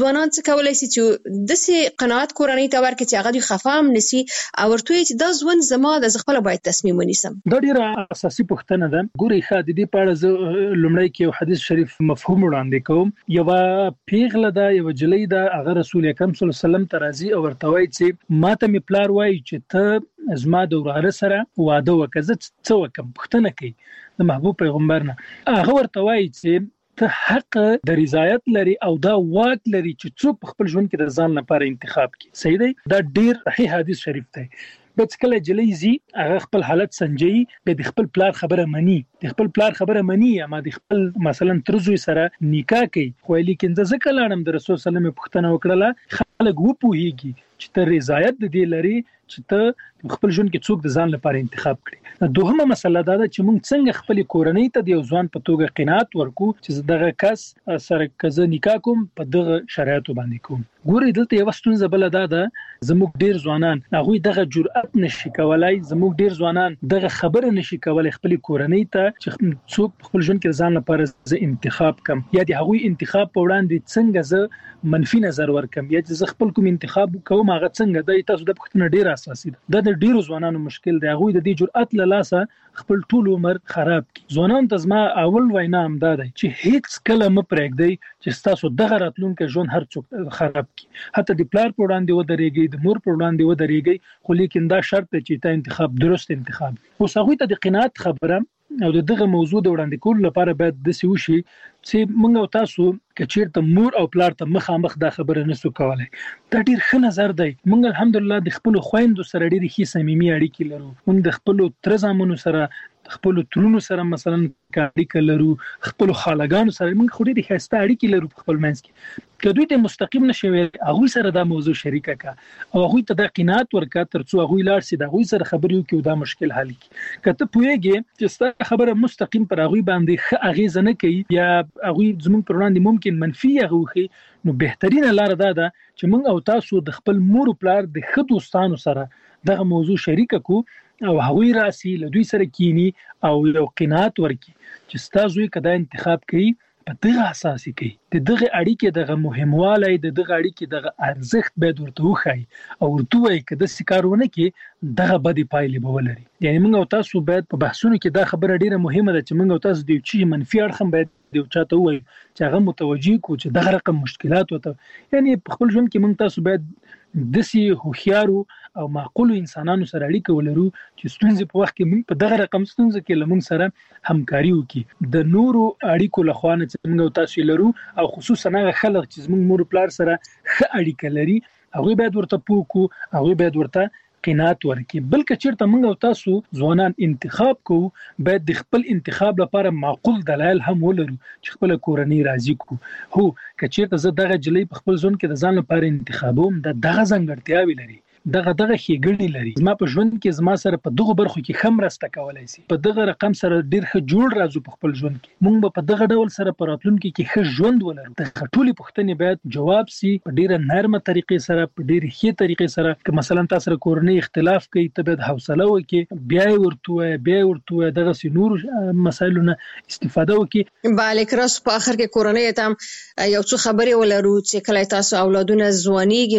ځوانان څه کولای شي چې د سي قناعت کورنۍ ته ورکړي چې هغه دوی خفام نسی او ورته چې دا ژوند زما د خپل باید تصمیم ونیسم. دا ډیره اساسي پوښتنه ده. ګوري ښه د دې په اړه لومړی کې یو حدیث شریف مفهوم وړاندې کوم. یو پیغله ده، یو جلۍ ده، هغه رسول اکرم صلی الله علیه وسلم ته راځي او ورته وایي چې ماته می پلار وایي چې ته زما د وراره سره واده وکړه، زه څه وکم؟ پوښتنه کوي د محبوب پیغمبر نه. هغه ورته وایي چې ته حق د رضایت لري او دا واک لري چې څوک خپل ژوند کې د ځان لپاره انتخاب کړي. صحیح دی؟ دا ډیر صحیح حدیث شریف دی. بس کله جلۍ زی هغه خپل حالت سنجي، به د خپل پلار خبره مني، د خپل پلار خبره مني یا ما د خپل مثلا ترزوی سره نکاح کوي. خو لیکن د ځکه لاړم د رسول صلی الله علیه وسلم پوښتنه وکړه، خلک و پوهیږي چې ته رضایت د دې لري چې ته خپل ژوند کې څوک د ځان لپاره انتخاب کړي. دوهمه مسله دا ده چې موږ څنګه خپل کورنۍ ته د یو ځوان په توګه قناعت ورکو چې دغه کس سره کزه نکاح کوم په دغه شرایطو باندې کوم. ګوري دلته یو ستونزه بل ده ده زموږ ډیر ځوانان هغه دغه جرأت نشي کولای، زموږ ډیر ځوانان دغه خبره نشي کولای خپل کورنۍ ته چې څوک خپل ژوند کې ځان لپاره ز انتخاب کم یا د هغه انتخاب په وړاندې څنګه ز منفي نظر ورکم یا چې زه خپل کوم انتخاب کوم هغه څنګه د تاسو د پښتنه ډیر اساسي ده. دا د ډیرو ځوانانو مشکل دی. هغه د دې جرأت له لاسه خپل ټول عمر خراب کی. ځوانان ته زما اول وینا هم دا دی چې هیڅ کله م پرېږدئ چې تاسو دغه راتلونکي ژوند هر څوک خراب کی. حتی د پلار په وړاندې ودرېږي، د مور په وړاندې ودرېږي، خو لیکن دا شرط دی چې تا انتخاب درست انتخاب. اوس هغه ته د قناعت خبره او دغه موضوع د وړاندې کول لپاره باید د سی وشي چې موږ او تاسو کچیرته مور او پلار ته مخامخ دا خبره نسو کولای. دا ډیر ښه نظر دی. موږ الحمدلله د خپل خويندو سره ډیر ښه صمیمي اړیکې لرو. موږ د خپل تر زامنو سره، خپل ترونو سره مثلا اړیکه لرو، خپل خالګانو سره موږ خوري د خسته اړیکې لرو په خپل منځ کې. کله دوی ته مستقیم نشوي هغه سره دا موضوع شریکه کا او هغه ته د قناعت ورکا ترڅو هغه لاړ سي د هغه سره خبرې وکړي او دا مشکل حل کړي. کته پوهیږي چې ست خبره مستقیم پر هغه باندې اغیزه نه کوي یا هغه زموږ پر وړاندې ممکن منفي هغه، نو بهترینه لار دا ده چې موږ او تاسو د خپل مور او پلار د ښه دوستانو سره دغه موضوع شریکه کو او هغه راسي له دوی سره کینی او یو قناعت ورکي چې تاسو یې کدا انتخاب کوي په دغه اساسي کوي. د دغه اړیکې دغه مهموالی، د دغه اړیکې دغه ارزښت باید ورته وښایي او ورته وایي که داسې کارونه کې دغه بدې پایلې به ولري. یعنی موږ او تاسو باید په بحثونو کې دا خبره ډیره مهمه ده چې موږ او تاسو د یو چی منفي اړخ هم باید د یو چاته ووایو چې هغه متوجي کو چې دغه رقم مشکلات وته. یعنی په خپل ژوند کې موږ تاسو باید دسي هوښیارو او معقول انسانانو سره اړیکه ولرو چې ستونزې په وخت کې موږ په دغه رقم ستونزې کې لمون سره همکاري وکړي. د نورو اړیکو له خوانه چې موږ تاسو لرو او خصوصا هغه خلک چې موږ مور پلار سره ښه اړیکه لري هغه باید ورته پوکو، هغه باید ورته قناعت ورکړي. بلکې چیرته موږ او تاسو ځوانان انتخاب کوو باید د خپل انتخاب لپاره معقول دلایل هم ولرو چې خپل کورنۍ راضي کو. هو کچیرته زه دغه جلې په خپل ژوند کې د ځان لپاره انتخابوم د دغه ځانګړتیاوې لري، دغه دغه ښېګڼې لري، زما په ژوند کې زما سره په دغه برخو کې ښه مرسته کولی شي، په دغه رقم سره ډېر ښه جوړ راځو په خپل ژوند کې، موږ به په دغه ډول سره په راتلونکي کې ښه ژوند ولرو. دغه ټولې پوښتنې باید جواب سي په ډېره نرمه طریقې سره، په ډېرې ښې طریقې سره. که مثلا تاسو سره کورنۍ اختلاف کوي ته باید حوصله وکړي، بیا یې ورته وایه بیا یې ورته وایه دغسې نورو مسایلو نه استفاده وکړي. بله کراس په آخر کې کورنۍ ته هم یو څو خبرې ولرو چې کله تاسو اولادونه ځوانېږي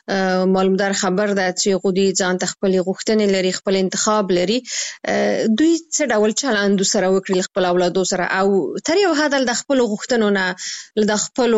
نو معلومدار خبر ده چې غو ځان ته خپل غوښتنې لري، خپل انتخاب لري. دوی څه ډول چلند سره وکړي خپل اولادو سره او تر یو حد د خپل غوښتنو نه د خپل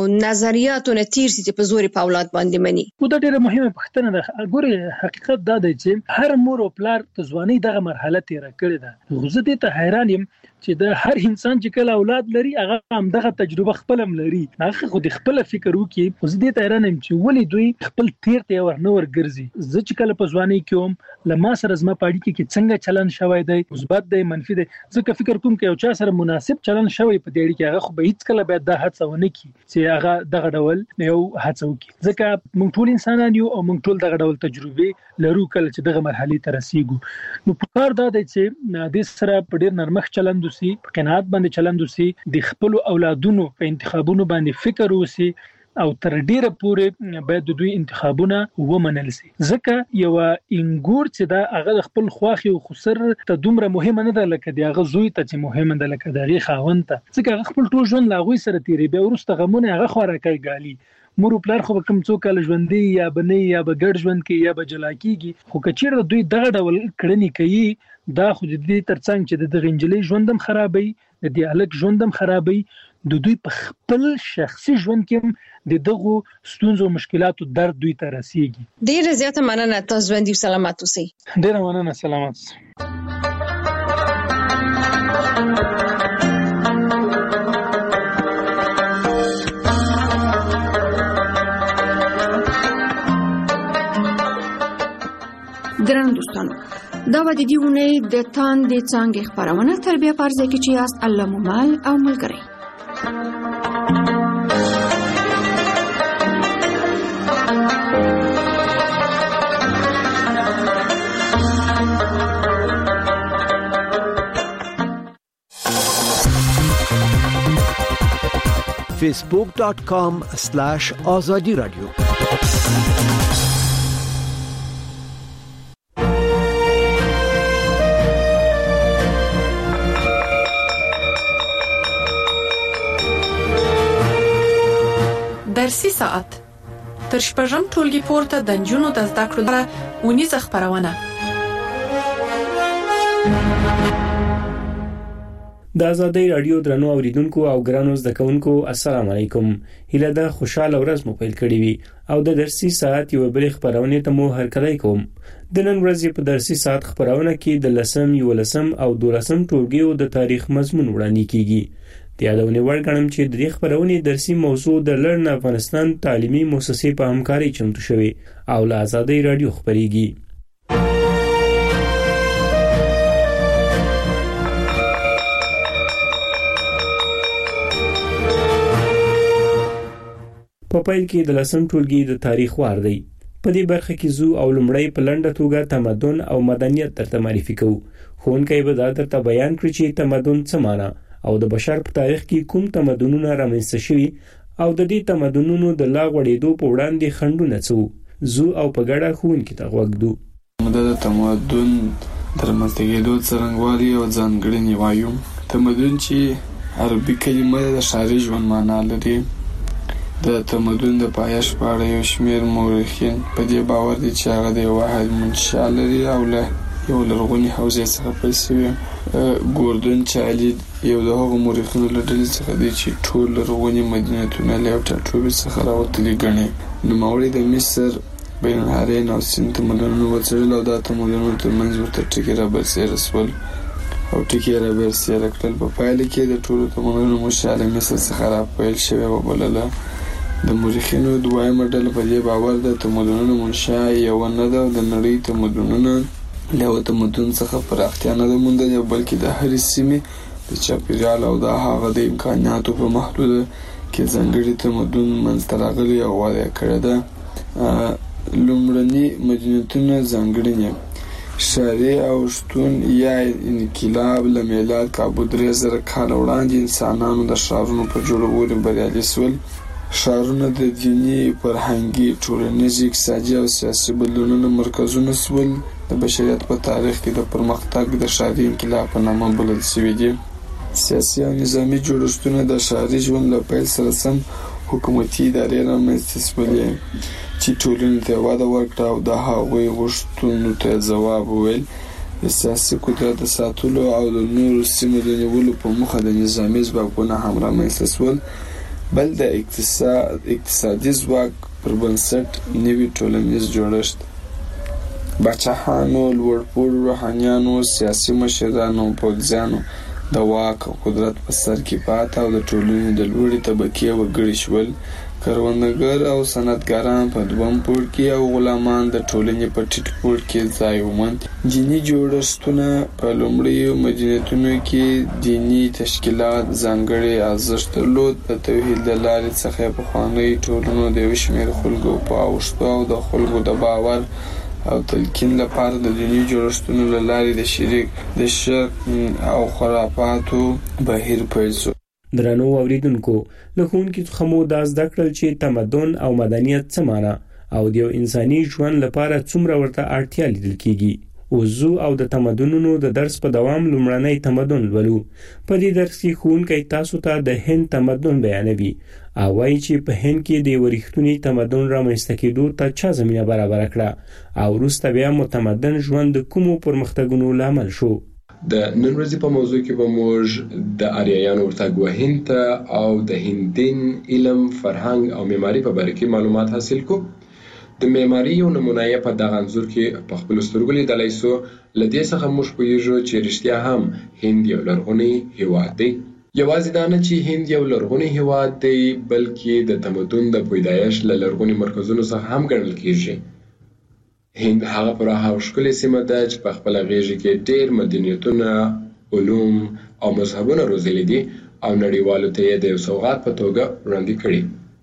نظریاتو نه تیر سي چې په زور په اولاد باندې مني. دا ډیره مهمه پوښتنه ده. ګوره حقیقت دا دی چې هر مور او پلار ته ځواني دغه مرحله تیر کړې ده. غو زه دې ته حیران یم چې د هر انسان چې کله اولاد لري هغه هم دغه تجربه خپل هم لري، هغه خو د خپل فکر وکي. خو زه دې ته حیران یم چې ولې دوی خپل تیر ته ور نه ورګرځي. زه چې کله په ځوانۍ کې وم له ما سره زما په اړیکه کې څنګه چلند شوی دی، مثبت دی منفي دی، ځکه فکر کوم چې یو چا سره مناسب چلند شوی په دې اړیکه هغه خو به هیڅ کله باید دا هڅه ونه کړي چې هغه دغه ډول یو هڅه وکړي. ځکه موږ ټول انسانان یو او موږ ټول دغه ډول تجربې لرو کله چې دغه مرحلې ته رسیږو. نو پکار دا دی چې د سره په ډېر نرمښت چلند وسي، په قناعت باندې چلند وسي، د خپل اولادونو په انتخابونو باندې فکر وسي او تر ډیره پورې باید د دوی انتخابونه ومنل شي. ځکه یو انګور چې دا هغه خپل خواخي او خسر ته دومره مهمه نه ده لکه د هغه زوی ته چې مهمه ده لکه د هغه خاوند ته. ځکه هغه خپل ټول ژوند لا غوي سره تیری به ورسته غمونه هغه خوراکي ګالي مور پلار خو کوم څوک له ژوندۍ یا بنې یا به ګډ ژوند کې یا به جلا کیږي خو کچېر دوی دغه ډول کړنی کوي دا خو د دې ترڅنګ چې د غنجلې ژوندم خرابوي د دې الک ژوندم خرابوي د دوی په خپل شخصي ژوند کې د دغه ستونزو مشکلاتو درد دوی ته رسیږي. ډیره زیاته مننه تاسو باندې سلامات اوسئ. ډیره مننه سلامات. ګران دوستانو دا و د دې ونې د تاندې څانګې خبرونه تر بیا پرځه کې چې یاست الله مو مال او ملګری. facebook dot com slash azadi radio درسي ساعت تر شپږم ټولګي پورته د نجونو د زده کړو لپاره ونیزه خبرونه. د آزادۍ رادیو درنو اوریدونکو او ګرانو زده کوونکو السلام علیکم. هیله ده خوشاله ورځ مو پیل کړې وي او د درسي ساعت یو بل خبرونه ته مو هرکلی کوم. د نن ورځې په درسي ساعت خبرونه کې د لسم یو لسم او دولسم ټولګیو د تاریخ مضمون وړاندې کیږي. د یادونې وړ ګڼم چې د دې خبرونې درسي موضوع د لرن افغانستان تعلیمي مؤسسې په همکاري چمتو شوی او له آزادۍ رادیو خبريږي. په پیل کې د لسم ټولګي د تاریخ وار دی. په دې برخه کې زو او لمړی په لنډه توګه تمدن او مدنیت ترته معرفي کوو. ښوونکی به دا درته بیان کړي چې تمدن څه معنی او د بشر په تاریخ کې کوم تمدنونه رامنځته شوي او د دې تمدنونو د لا غوړېدو په وړاندې خنډونه څه زو او په ګډه ښوونکي ته غوږ دو. د تمدن د رامنځته کېدو څرنګوالي او ځانګړنې وایو. تمدن چې عربي کلمه د ښاري ژوند معنا لري. د تمدن د پایښت په اړه یو شمېر مورخین په دې باور دي چې هغه د یو واحد منشأ لري او له یو لرغوني حوزې څخه پیل شوی. ګوردن چالي یو د هغو مورخینو له ډلې څخه دی چې ټول لرغوني مدینتونه له یو ټاټوبي څخه راوتلي ګڼي. نوموړي د مصر بین النهرین او سیند تمدنونه وڅېړل او دا تمدنونه ترمنځ ورته ټکي رابرسېره شول او ټکي رابرسېره کړل. په پایله کې د ټولو تمدنونو منشأ له مصر څخه راپیل شوې وبلله. د مورخینو دویمه ډله په دې باور ده تمدنونو منشأ یوه نه ده او د نړۍ تمدنونه له یوه تمدن څخه پراختیا نه ده موندلې بلکې د هرې سیمې د چاپیریال او د هغه د امکاناتو په محدوده کې ځانګړي تمدن منځته راغلی او وده کړې ده. لومړني مدینتونه ځانګړنې ښاري او شتون یا انقلاب له میلاد کابو درې زره کاله وړاندې انسانانو د ښارونو په جوړولو بریالي شول. ښارونه د دیني، فرهنګي، ټولنیز، اقتصادي او سیاسي بدلونونو مرکزونه شول. د بشریت په تاریخ کې د پرمختګ د ښاري انقلاب په نامه بلل شوي دي. سیاسي او نظامي جوړښتونه د ښاري ژوند له پیل سره سم حکومتي ادارې رامنځته شولې چې ټولنې ته وده ورکړه او د هغوی غوښتنو ته ځواب وویل. د سیاسي قدرت د ساتلو او د نورو سیمو د نیولو په موخه د نظامي ځواکونه هم رامنځته شول. بل د اقتصاد اقتصادي ځواک پر بنسټ نوي ټولنیز جوړښت باچاهانو، لوړپوړو روحانیانو، سیاسي مشرانو او پوځیانو د واک او قدرت په سر کې پاته او د ټولنې د لوړې طبقې وګړي شول. کروندګر او صنعتګران په دویم پوړ کې او غلامان د ټولنې په ټیټ پوړ کې ځای وموند. دیني جوړښتونه په لومړیو مدینتونو کې دیني تشکیلات ځانګړی ارزښت درلود. د توحید د لارې څخه پخوانیو ټولنو د یو شمېر خلکو په اوښتو او د خلکو د باور او تلقین لپاره د دیني جوړښتونو له لارې د شرک د شرک او خرافاتو بهیر پیل شو. درنو اوریدونکو له ښوونکي څخه مو دا زده کړل چې تمدن او مدنیت څه معنی او د یو انساني ژوند لپاره څومره ورته اړتیا لیدل کیږي. اوزو او د تمدنونو د درس په دوام لومړنی تمدن ولو. په دې درس کې ښوونکی تاسو ته د هند تمدن بیانوي او وایي چې په هند کې د ورښتوني تمدن رامنځته کېدو ته چا زمینه برابره کړه او وروسته بیا متمدن ژوند د کومو پرمختګونو لامل شو. د نن ورځې په موضوع کې به موږ د آریایانو ورتګ هند ته او د هندین علم، فرهنګ او معماري په باره کې معلومات حاصل کوو. د معماري یو نمونه یې په دغه انځور کې په خپلو سترګو لیدلی سو. له دې څخه موږ پوهیږو چې رښتیا هم هند یو لرغونی هیواد دی. یوازې دا نه چې هند یو لرغونی هیواد دی، بلکې د تمدن د پیدایښت له لرغوني مرکزونو څخه هم ګڼل کیږي. هند هغه پراخه او ښکلې سیمه ده چې په خپله غېږه کې ډېر مدنیتونه، علوم او مذهبونه روزلي دي او نړیوالو ته یې د یو سوغات په توګه وړاندې کړي.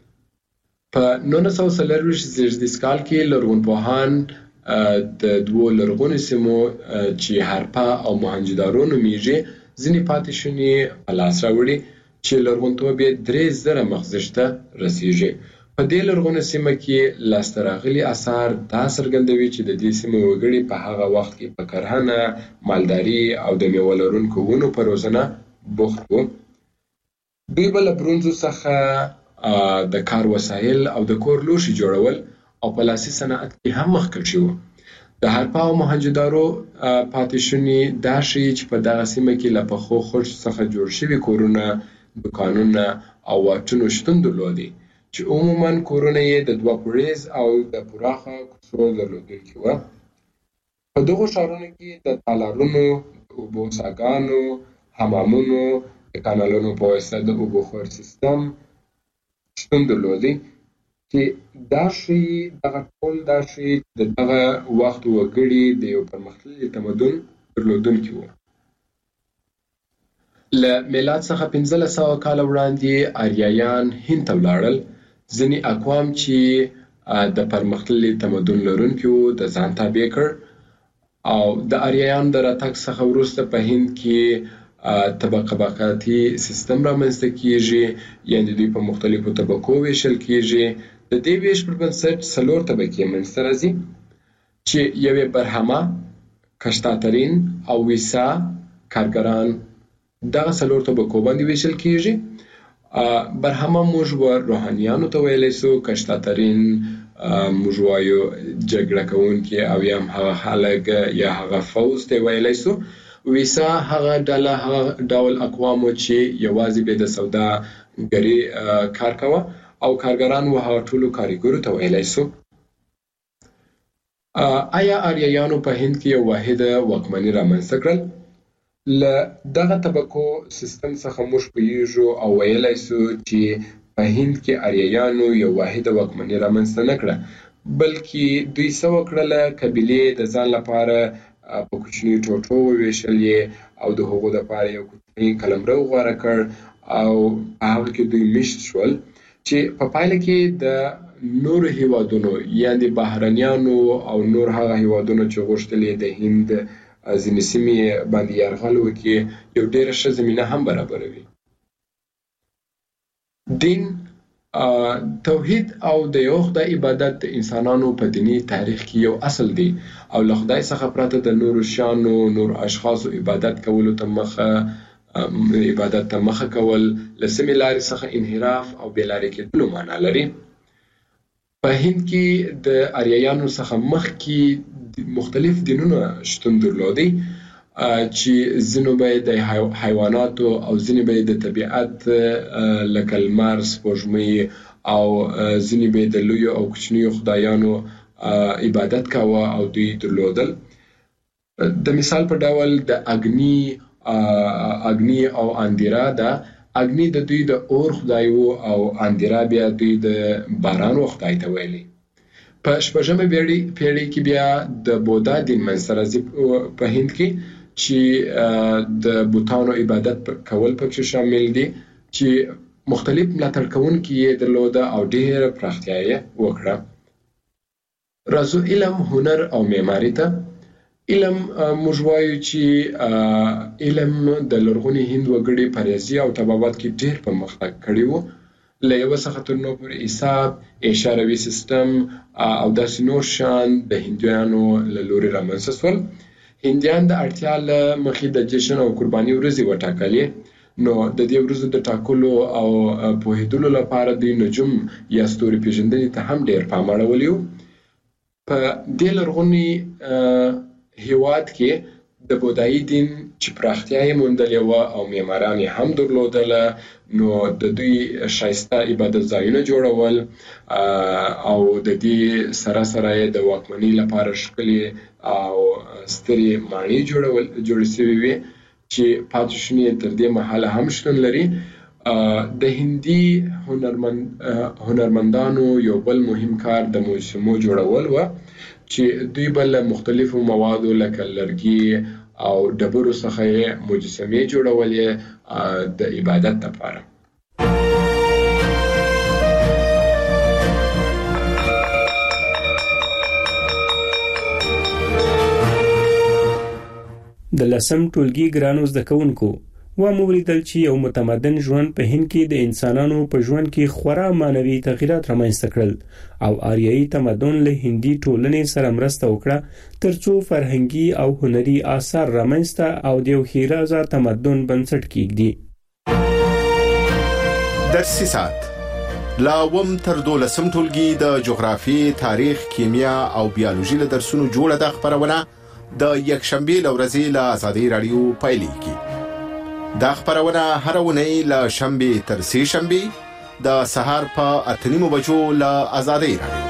په نولس سوه څلرویشت زېږدیز کال کې لرغونپوهان د دوو لرغونو سیمو چې هارپا او موهنجودارو نومیږي ځینې پاتې شونې په لاس راوړي چې لرغونتوب یې درې زره مخزش ته رسیږي. په دې لرغونو سیمه کې لاسته راغلي اثار دا څرګندوي چې د دې سیمې وګړي په هغه وخت کې په کرهنه، مالداري او د میوه لرونکو ونو په روزنه بوخت وو. دوی به له برونزو څخه د کار وسایل او د کور لوښي جوړول او په لاسي صنعت کې هم مخکښ وو. د هارپا او موهنجودارو پاتې شونې دا ښیي چې په دغه سیمه کې له پخو خښتو څخه جوړ شوي کورونه، دوکانونه او واټونو شتون درلودی چې عموماً کورونه یې د دوه پوړیز او د پراخه کوڅو درلودونکي وو. په دغو ښارونو کې د تالارونو، د اوبو څاګانو، حمامونو، د کانالونو په واسطه د اوبو خور سیستم شتون درلودی چې دا ښیي دغه ټول دا ښیي د دغه وخت وګړي د یو پرمختللي تمدن درلودونکي وو. له میلاد څخه پنځلس سوه کاله وړاندې آریایان هند ته ولاړل. ځینې اقوام چې د پرمختللي تمدن لرونکي وو د ځان تابع کړ او د آریایانو د راتګ څخه وروسته په هند کې طبقاتي سیستم رامنځته کیږي، یعنې دوی په مختلفو طبقو ویشل کیږي. د دې ویش پر بنسټ څلور طبقې منځته راځي چې یوې برهمه، کشتاترین او ویسا کارګران دغه څلور طبقو باندې ویشل کیږي. برهمه موږ روحانیانو ته ویلی سو، کشتاترین موږ وایو جګړه کوونکي او یا هم هغه خلک یا هغه فوز ته ویلی سو. ویسا هغه ډله هغه ډول اقوامو چې یوازې به د سوداګري کار کوه او کارګران و هغه ټولو کارګرو ته ویلی سو. آیا آریایانو په هند کې یو واحده واکمني رامنځته کړل؟ له دغه طبقو سیستم څخه موږ پوهیږو او ویلی سو چې په هند کې آریایانو یو واحده واکمني رامنځته نه کړه، بلکې دوی څه وکړله، قبیلې د ځان لپاره په کوچنیو ټوټو وویشل یې او د هغو دپاره یو کوچنی قلمرو غوره کړ او په هغه کې دوی میشت شول چې په پایله کې د نورو هیوادونو یعنې بهرنیانو او نور هغه هیوادونو چې غوښتل یې د هند ځینې سیمې باندې یرغل وکړي یو ډېره ښه زمینه هم برابروي. دین، توحید او د یو خدای عبادت د انسانانو په دیني تاریخ کې یو اصل دی او له خدای څخه پرته د نورو شیانو، نور اشخاصو عبادت کولو ته مخه عبادت ته مخه کول له سمې لارې څخه انحراف او بېلارې کېدلو معنا لري. په هند کې د آریایانو څخه مخکې مختلف دینونه شتون درلودی چې ځینو به د حیواناتو او ځینې به د طبیعت لکه لمر، سپوږمۍ او ځینې به د لویو او کوچنیو خدایانو عبادت کاوه او دوی درلودل. د مثال په ډول د اګنی اګنی او اندیرا ده. اګنی د دوی د اور خدای وو او اندیرا بیا دوی د باران و خدای ته ویلي. په شپږمه پیړۍ کې بیا د بودا دین منځته راځي په هند کې چې د بوتانو عبادت کول پکې شامل دي چې مختلف ملاتړ کوونکي یې درلوده او ډېره پراختیا یې وکړه. راځو علم، هنر او معماري ته. علم موږ وایو چې علم د لرغوني هند وګړي په ریاضي او طبابت کې ډېر پرمختګ کړی و. له یوه څخه تر نورو پورې حساب، اشاروي سیستم او داسې نور شیان د هندیانو له لورې رامنځته شول هندیان د اړتیا له مخې د جشن او قرباني ورځې وټاکلې، نو د دې ورځو د ټاکلو او پوهېدلو لپاره د نجوم یا ستوري پیژندنې ته هم ډېر پام اړولی و. په دې لرغوني هېواد کې د بودایي دین چې پراختیا یې موندلې وه او معماران یې هم درلودله، نو د دوی ښایسته عبادت ځایونه جوړول او د دې سره سره یې د واکمنۍ لپاره ښکلې او سترې ماڼۍ جوړول جوړې سوې وې چې پاتې شونې تر دې مهاله هم شتون لري. د هندي هنرمند هنرمندانو یو بل مهم کار د مجسمو جوړول و چې دوی به له مختلفو موادو لکه لرګي او ډبرو څخه یې مجسمې جوړولې د عبادت لپاره. د لسم ټولګي ګرانو زده کوونکو ومولیدل چې یو متمدن ژوند په هند کې د انسانانو په ژوند کې خورا معنوي تغیرات رامنځته کړل او آریایي تمدن له هندي ټولنې سره مرسته وکړه ترڅو فرهنګي او هنري آثار رامنځته او د یو ښېرازه تمدن بنسټ کېږدي. درسي ساعت لا اووم تر دولسم ټولګي د جغرافي، تاریخ، کیمیا او بیولوژي له درسونو جوړه د خبرونه د یکشنبه لورځي له آزادۍ رادیو پایلیږي. دا خبرونه هر ونی له شنبه تر سه شنبه د سهار په اته نیمو بجو له آزادۍ رادیو.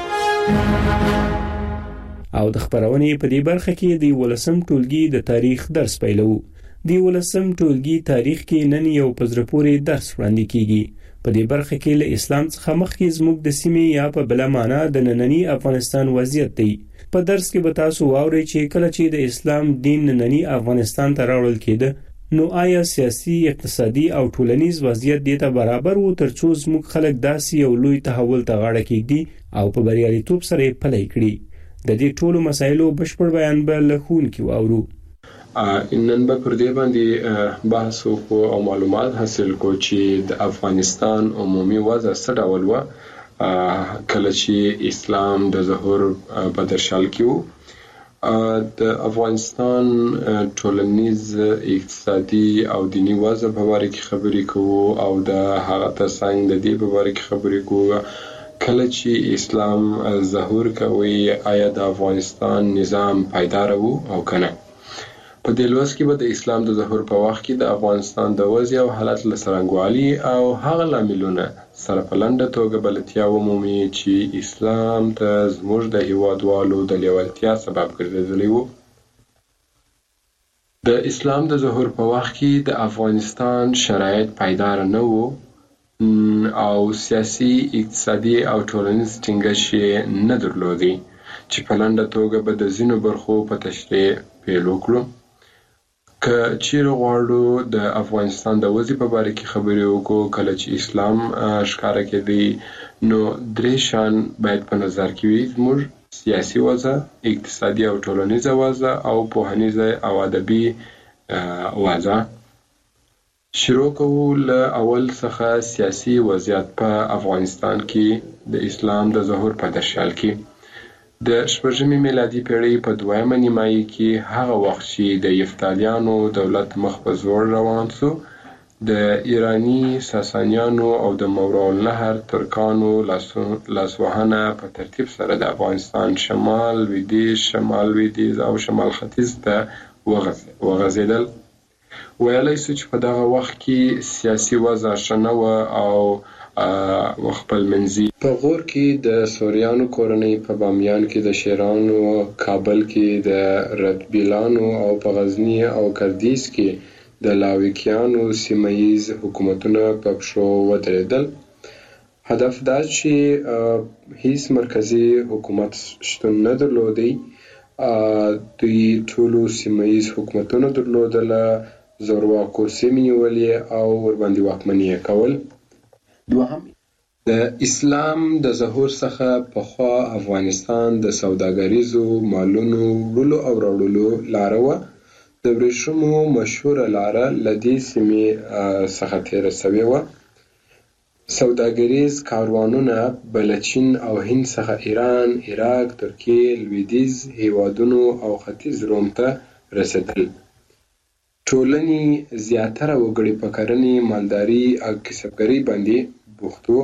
او د خبرونه په دې برخه کې د ولسم ټولګي د تاریخ درس پیلو. د ولسم ټولګي تاریخ کې نن یو پزرپوري درس وړاندې کیږي. په دې برخه کې له اسلام څخه مخکې زموږ د سیمې یا په بل معنا د نننی افغانستان وضعیت دی. په درس کې به تاسو واورئ چې کله چې د اسلام دین نننی افغانستان ته راوړل کېده نو آیا سیاسي، اقتصادي او ټولنیز وضعیت دې ته برابر وو ترڅو زموږ خلک داسې یو لوی تحول ته غاړه کېږدي او په بریالیتوب سره یې پلی کړي. د دې ټولو مسایلو بشپړ بیان به له ښوونکي واورو. نن به پر دې باندې بحث وکړو او معلومات حاصل کړو چې د افغانستان عمومي وضع څه ډول وه کله چې اسلام د ظهور په درشل کې و. د افغانستان ټولنیز، اقتصادي او دینی وضع په باره کې خبرې کوو او د هغه ترڅنګ د دې په باره کې خبرې کوو کله چې اسلام ظهور کوي آیا د افغانستان نظام پایدار وو او کنه. په دې لوست کې به د اسلام د ظهور په وخت کې د افغانستان د وضع او حالت له څرنګوالي او هغه لاملونه سره په لنډه توګه بلدتیا ومومي چې اسلام ته زموږ د هیوادوالو د لیوالتیا سبب ګرځېدلی و. د اسلام د ظهور په وخت کې د افغانستان شرایط پایدار نه وو او سیاسي، اقتصادي او ټولنیز ټینګښت یې نه درلودی چې په لنډه توګه به د ځینو برخو په تشریح پیل وکړو. که چیرې غواړو د افغانستان د وضع په باره کې خبرې وکړو کله چې اسلام ښکاره کېدی نو درې شیان باید په نظر کې وي: زموږ سیاسي وضع، اقتصادي او ټولنیزه وضع او پوهنیزه او ادبي وضع. شروع کوو له اول څخه سیاسي وضعیت په افغانستان کې د اسلام د ظهور په درشل کې. د شپږمې میلادي پیړۍ په دویمه نیمایي کې هغه وخت چې د یفتالیانو دولت مخ په زوړ روان شو، د ایرانی ساسانیانو او د ماوراءالنهر ترکانو لاسوهنه په ترتیب سره د افغانستان شمال لویدیځ، شمال لویدیځ او شمال ختیځ ته وغځېدل. ویلی سو چې په دغه وخت کې سیاسي وضع ښه نه وه او خپل منځي. په غور کې د سوریانو کورنۍ، په بامیان کې د شیرانو، کابل کې د رتبیلانو او په غزني او کردیز کې د لاویکیانو سیمه ییز حکومتونه په پښو ودرېدل. هدف دا چې هیڅ مرکزي حکومت شتون نه درلودی. دوی ټولو سیمه ییز حکومتونه درلودله، زورواکو سیمې نیولې او ورباندې واکمني یې کول. دوهم، د اسلام د ظهور څخه پخوا افغانستان د سوداګریزو مالونو وړلو او راوړلو لاره وه. د ورېښمو مشهوره لاره له دې سیمې څخه تېره سوې وه. سوداګریز کاروانونه به له چین او هند څخه ایران، عراق، ترکیې، لویدیځ هیوادونو او ختیځ روم ته رسیدل. ټولنې زیاتره وګړي په کرنې، مالداري او کسبګرۍ باندې بوخت وو.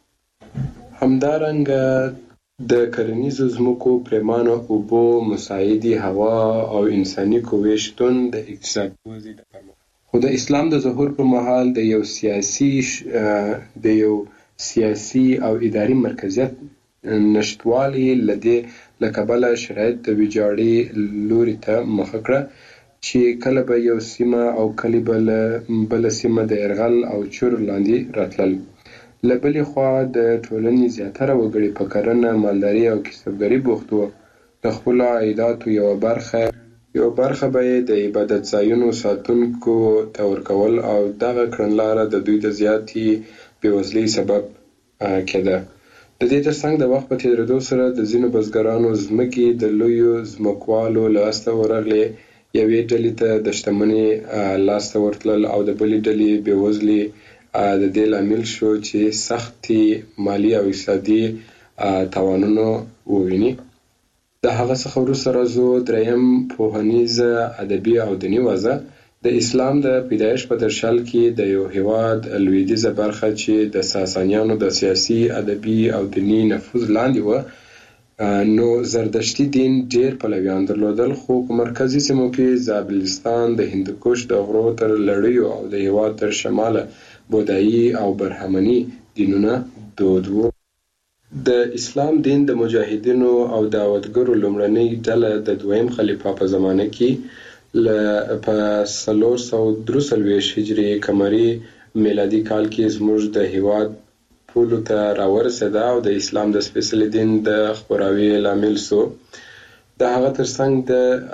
همدارنګه د کرنیزو ځمکو، پرېمانه اوبو، مساعدې هوا او انساني قوې شتون د اقتصادي وضعې د پرمختګ خو د اسلام د ظهور پر مهال د یو سیاسي د یو سیاسي او اداري مرکزیت نشتوالي لدې له کبله شرایط د ویجاړۍ لوري ته مخه کړه چې کله به یو سیمه او کله به بله سیمه د یرغل او چور لاندې راتلل. له بلې خوا د ټولنې زیاتره وګړي په کرنه، مالداري او کسبګرۍ بوخت وو. د خپلو عایداتو یوه برخه یوه برخه به یې د عبادت ځایونو ساتونکو ته ورکول او دغه کړنلاره د دوی د زیاتې بېوزلۍ سبب کېده. د دې ترڅنګ د وخت په تېرېدو سره د ځینو بزګرانو ځمکې د لویو ځمکوالو لاسته ورغلې، یوې ډلې ته د شتمنۍ لاسته ورتلل او د بلې ډلې بېوزلي د دې لامل شو چې سختې مالي او اقتصادي تاوانونه وویني. د هغه څخه وروسته راځو دریم پوهنیزه، ادبي او دیني وضع. د اسلام د پیدایښت په درشل کې د یو هیواد لویدیځه برخه چې د ساسانیانو د سیاسي، ادبي او دیني نفوذ لاندې وه، نو زردشتي دین ډېر پلویان درلودل، خو په مرکزي سیمو کې زابلستان، د هندوکش د غرو تر لړیو او د هیواد تر شماله بودایي او برهمني دینونه دود وو. د اسلام دین د مجاهدینو او دعوتګرو لومړنۍ ډله د دویم خلیفه په زمانه کې په څلور سوه درې څلوېښت هجري قمري میلادي کال کې زموږ د هیواد پولو ته راورسېده او د اسلام د سپېڅلي دین د خپراوي لامل سو. د هغه ترڅنګ د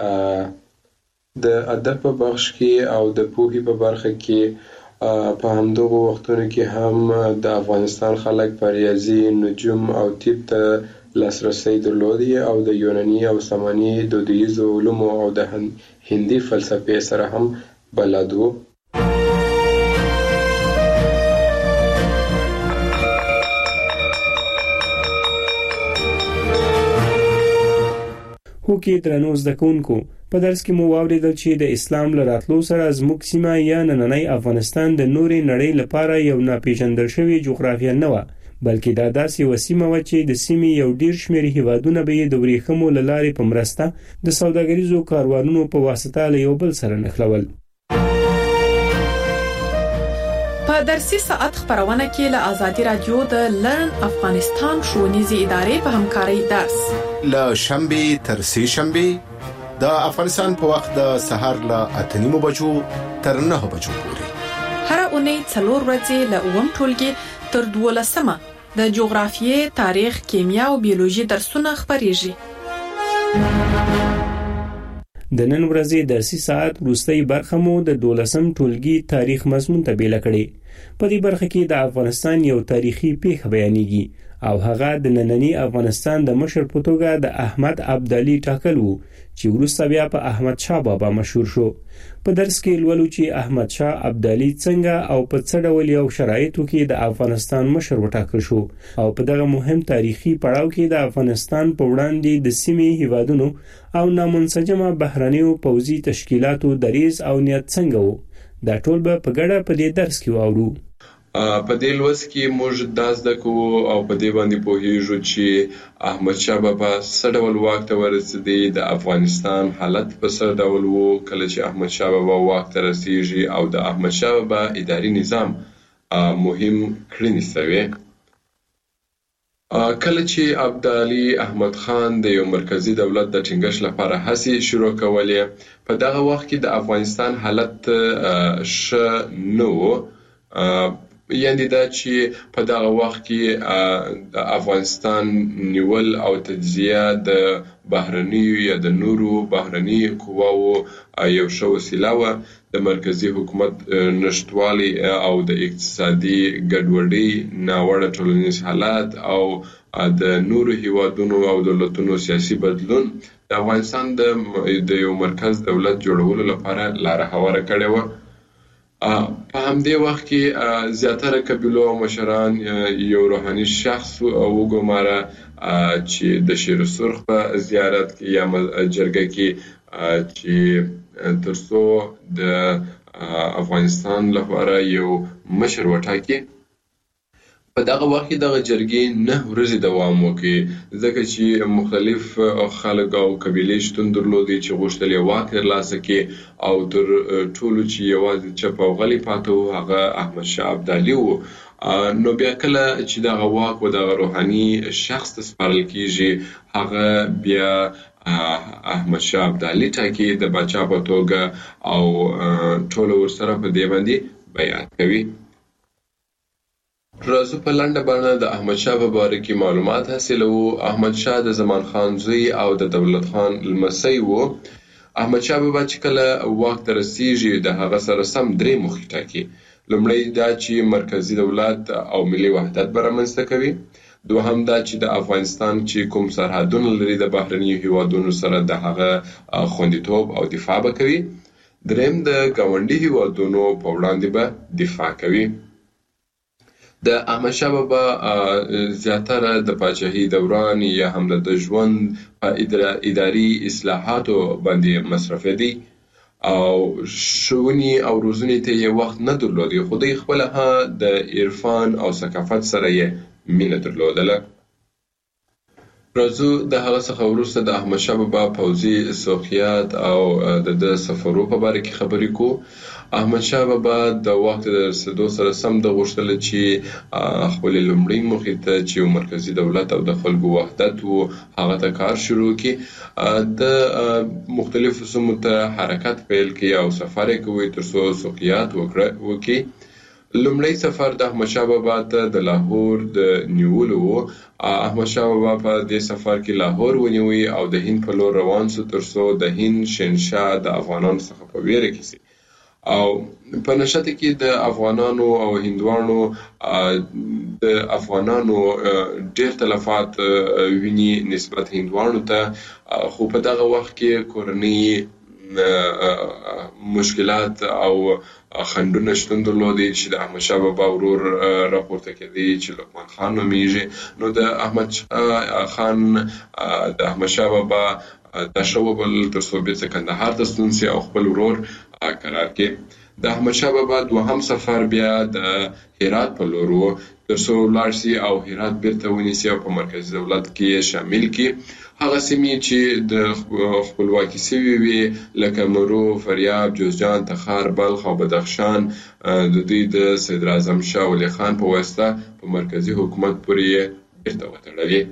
د ادب په بخش کې او د پوهې په برخه کې په همدغو وختونو کې هم د افغانستان خلک په ریاضي، نجوم او طب ته لاسرسی درلودی او د یوناني او ساماني دودیزو علومو او د هندي فلسفې سره هم بلد وو. هو کې درنو زده کوونکو، په درس کې مو واوریدل چې د اسلام له راتلو سره زموږ سیمه یا نننی افغانستان د نورې نړۍ لپاره یو ناپېژندل شوی جغرافیه نه وه، بلکې دا داسې یوه سیمه وه چې د سیمې یو ډېر شمېر هیوادونه به یې د ورېښمو له لارې په مرسته د سوداګریزو کاروانونو په واسطه له یو بل سره نښلول. په درسي ساعت خبرونه کې له آزادي رادیو د لرن افغانستان ښوونیزې ادارې په همکارۍ درس له شنبې تر سې شنبې د افغانستان په وخت د سهار له اته نیمو بجو تر نهه بجو پورې هر اونۍ څلور ورځې له اووم ټولګي تر دولسمه د جغرافیې، تاریخ، کیمیا او بیولوژي درسونه خبرېږي. د نن ورځې درسي ساعت وروستۍ برخه مو د دولسم ټولګي تاریخ مضمون ته بیله کړې. په دې برخه کې د افغانستان یو تاریخي پیښه بیانېږي او هغه د نننی افغانستان د مشر په توګه د احمد ابدالي ټاکل وو چې وروسته بیا په احمد شاه بابا مشهور شو. په درس کې لولو چې احمد شاه ابدالي څنګه او په څه ډول یو شرایطو کې د افغانستان مشر وټاکل شو او په دغه مهم تاریخي پړاو کې د افغانستان په وړاندې د سیمې هیوادونو او نامنسجمه بهرنیو پوځي تشکیلاتو دریځ او نیت څنګه وو. دا ټول به په ګډه په دې درس کې واورو. په دې لوست کې موږ دا زده کوو او په دې باندې پوهیږو چې احمد شاه بابا څه ډول واک ته ورسېدی، د افغانستان حالت په څه ډول وو کله چې احمد شاه بابا واک ته رسیږي او د احمد شاه بابا اداري نظام مهم کړنې سوې. کله چې ابدالي احمد خان د یو مرکزی دولت د ټینګښت لپاره هڅې شروع کولې، په دغه وخت کې د افغانستان حالت ښه نه و. یعنې دا چې په دغه وخت کې د افغانستان نیول او تجزیه د بهرنیو یا د نورو بهرني قواو یو ښه وسیله وه. د مرکزي حکومت نشتوالی او د اقتصادي ګډوډۍ، ناوړه ټولنیز حالات او د نورو هیوادونو او دولتونو سیاسي بدلون د افغانستان د یو مرکز دولت جوړولو لپاره لاره هواره کړې وه. په همدې وخت کې زیاتره قبیلو او مشران یو روحاني شخص وګماره چې د شیر سرخ په زیارت کې یا جرګه کې چې ترڅو د افغانستان لپاره یو مشر وټاکي. په دغه وخت کې دغه جرګې نه ورځې دوام وکړي ځکه چې مختلف خلک او قبیلې شتون درلودي چې غوښتل یې واک ترلاسه کړي او تر ټولو چې یوازې چپ او غلی پاتې و هغه احمد شاه ابدالي و. نو بیا کله چې دغه واک و دغه روحاني شخص ته سپارل کیږي هغه بیا احمد شاه ابدالي ټاکي د باچا په توګه او ټول ورسره په دې باندې بیعت کوي. راځو په لنډه بڼه د احمد شاه په باره کې معلومات حاصلوو. احمد شاه د زمان خان زوی او د دولت خان لمسی و. احمد شاه بابا چې کله واک ته رسیږي د هغه سره سم درې موخې ټاکي. لومړی دا چې مرکزی دولت او ملي وحدت به رامنځته کوي. دوهم دا چې د افغانستان چې کوم سرحدونه لري د بهرنیو هیوادونو سره د هغه خوندیتوب او دفاع به کوي. دریم د ګاونډي هیوادونو په وړاندې به دفاع کوي. د احمد شاه بابا زیاتره د پاچاهۍ دوران یا هم د ژوند په اداري اصلاحاتو باندې مصرف دي او ښوونې او روزنې ته یې وخت نه درلودی خو دوی خپله د عرفان او ثقافت سره یې مینه درلودله. راځو د هغه څخه وروسته د احمد شاه بابا پوځي سوقیات او د د سفرو په باره کې خبرې کوو. احمد شاه بابا د واک ته د رسېدو سره سم د غوښتل چې خپلې لومړۍ موخې ته چې یو مرکزي دولت او د خلکو وحدت و هغه ته کار شروع کړي. د مختلفو سیمو ته حرکت پیل کړي او سفر یې کوي تر څو سوقیات وکړي. لومړی سفر د احمد شاه بابا ته د لاهور د نیولو و. احمد شاه بابا په دې سفر کې لاهور ونیوي او د هند په لور روان شو تر څو د هند شهنشاه د افغانانو څخه په ویره کې شي او په نشته کې د افغانانو او هندوانو د افغانانو ډېر تلفات ویني نسبت هندوانو ته. خو په دغه وخت کې کورنۍ مشکلات او خنډونه شتون درلودي چې د احمد شاه بابا ورور راپورته کړي چې لقمان خان نومیږي. نو د احمد شاه خان د احمد شاه بابا دا شو بل تر څو بیرته کندهار ته ستون سي او خپل ورور قرار کړي. د احمد شاه بابا دوهم سفر بیا د هرات په لور و تر څو لاړ سي او هرات بیرته ونیسي او په مرکزي دولت کې شامل کړي. هغه سیمې چې د خپلواکي سوي وي لکه مرو، فریاب، جوزجان، تخار، بلخ او بدخشان د دوی د صدر اعظم شاه ولي خان په واسطه په مرکزي حکومت پورې بیرته وتړلې.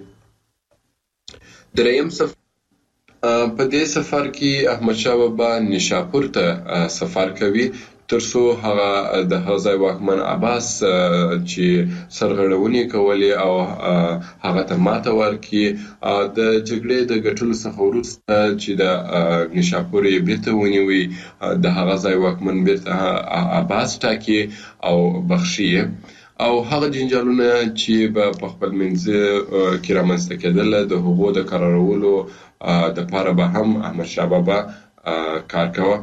دریم سفر په دې سفر کې احمد شاه بابا نیشاپور ته سفر کوي تر څو هغه د هغه ځای واکمن عباس چې سرغړونې کولې او هغه ته ماته ورکړي. د جګړې د ګټلو څخه وروسته چې د نیشاپور یې بیرته ونیوي د هغه ځای واکمن بیرته عباس ټاکي او بخښي او هغه جنجالونه چې په خپل منځ کې رامنځته کېدل د هغو د قرارولو د پاره به هم احمد شاه بابا کار کوه.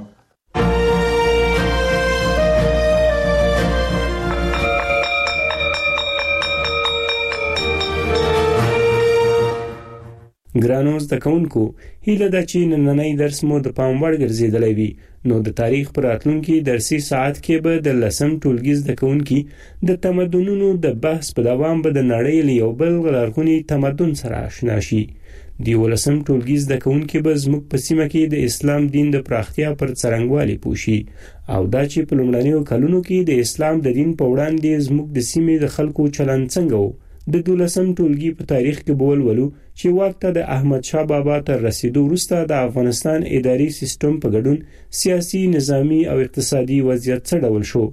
ګرانو زده کوونکو، هیله ده چې نننی درس مو د پام وړ ګرځېدلی وي. نو د تاریخ په راتلونکي درسي ساعت کې به د لسم ټولګي زده کوونکي د تمدنونو د بحث په دوام به د نړۍ له یو بل لرغوني تمدن سره آشنا شي. د یولسم ټولګي زده کوونکي به زموږ په سیمه کې د اسلام دین د پراختیا پر څرنګوالي پوه شي او دا چې په لومړنیو کلونو کې د اسلام د دین په وړاندې زموږ د سیمې د خلکو چلند څنګه و. د دولسم ټولګي په تاریخ کې به ولولو چې واک ته د احمد شاه بابا تر رسیدو وروسته د افغانستان اداري سیستم په ګډون سیاسي، نظامي او اقتصادي وضعیت څه ډول شو.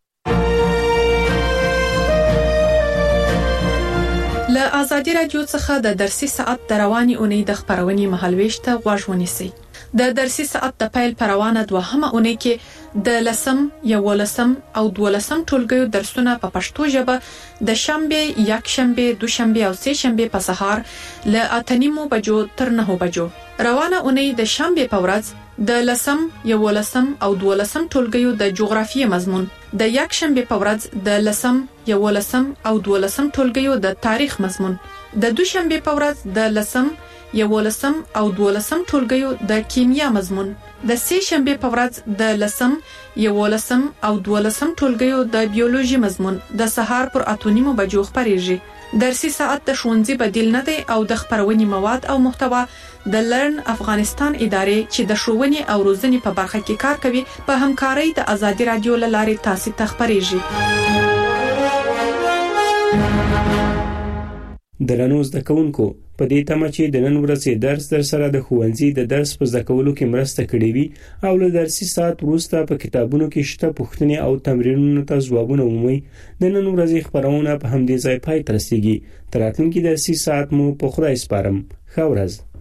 له آزادي رادیو څخه د درسي ساعت د رواني اونۍ د خبرونې مهالويش ته غوږ ونیسئ. د درسي ساعت د پیل پروانه دوهمه اونۍ کې د لسم، یولسم او دولسم ټولګیو درسونه په پښتو ژبه د شنبه، یکشنبه، دوشنبه او سه شنبه په سهار له اته نیمو بجو تر نهو بجو. روانه اونۍ د شنبه په ورځ د لسم یولسم او دولسم ټولګیو د جغرافیې مضمون، د یک شنبه په ورځ د لسم یولسم او دولسم ټولګیو د تاریخ مضمون، د دوشنبه په ورځ د لسم یولسم او دولسم ټولګیو د کیمیا مضمون، د سه شنبه په ورځ د لسم یولسم او دولسم ټولګیو د بیولوژي مضمون د سهار پر اتونیمو بجو خبرېږي. درسي ساعت د ښوونځي بدیل نه دی او د خبرونې مواد او محتوا د لرن افغانستان ادارې چې د ښوونې او روزنې په برخه کې کار کوي په همکارۍ د آزادي رادیو له لارې تاسو ته خبرېږي. درنو زده کوونکو، په دې تمه چې د نن ورځې درس در سره د ښوونځي د درس په زده کولو کې مرسته کړې وي او له درسي ساعت وروسته په کتابونو کې شته پوښتنې او تمرینونو ته ځوابونه ومومئ، د نن ورځې خبرونه په همدې ځای پای ته رسیږي. تر راتلونکي درسي ساعت مو په خدای سپارم. ښه ورځ.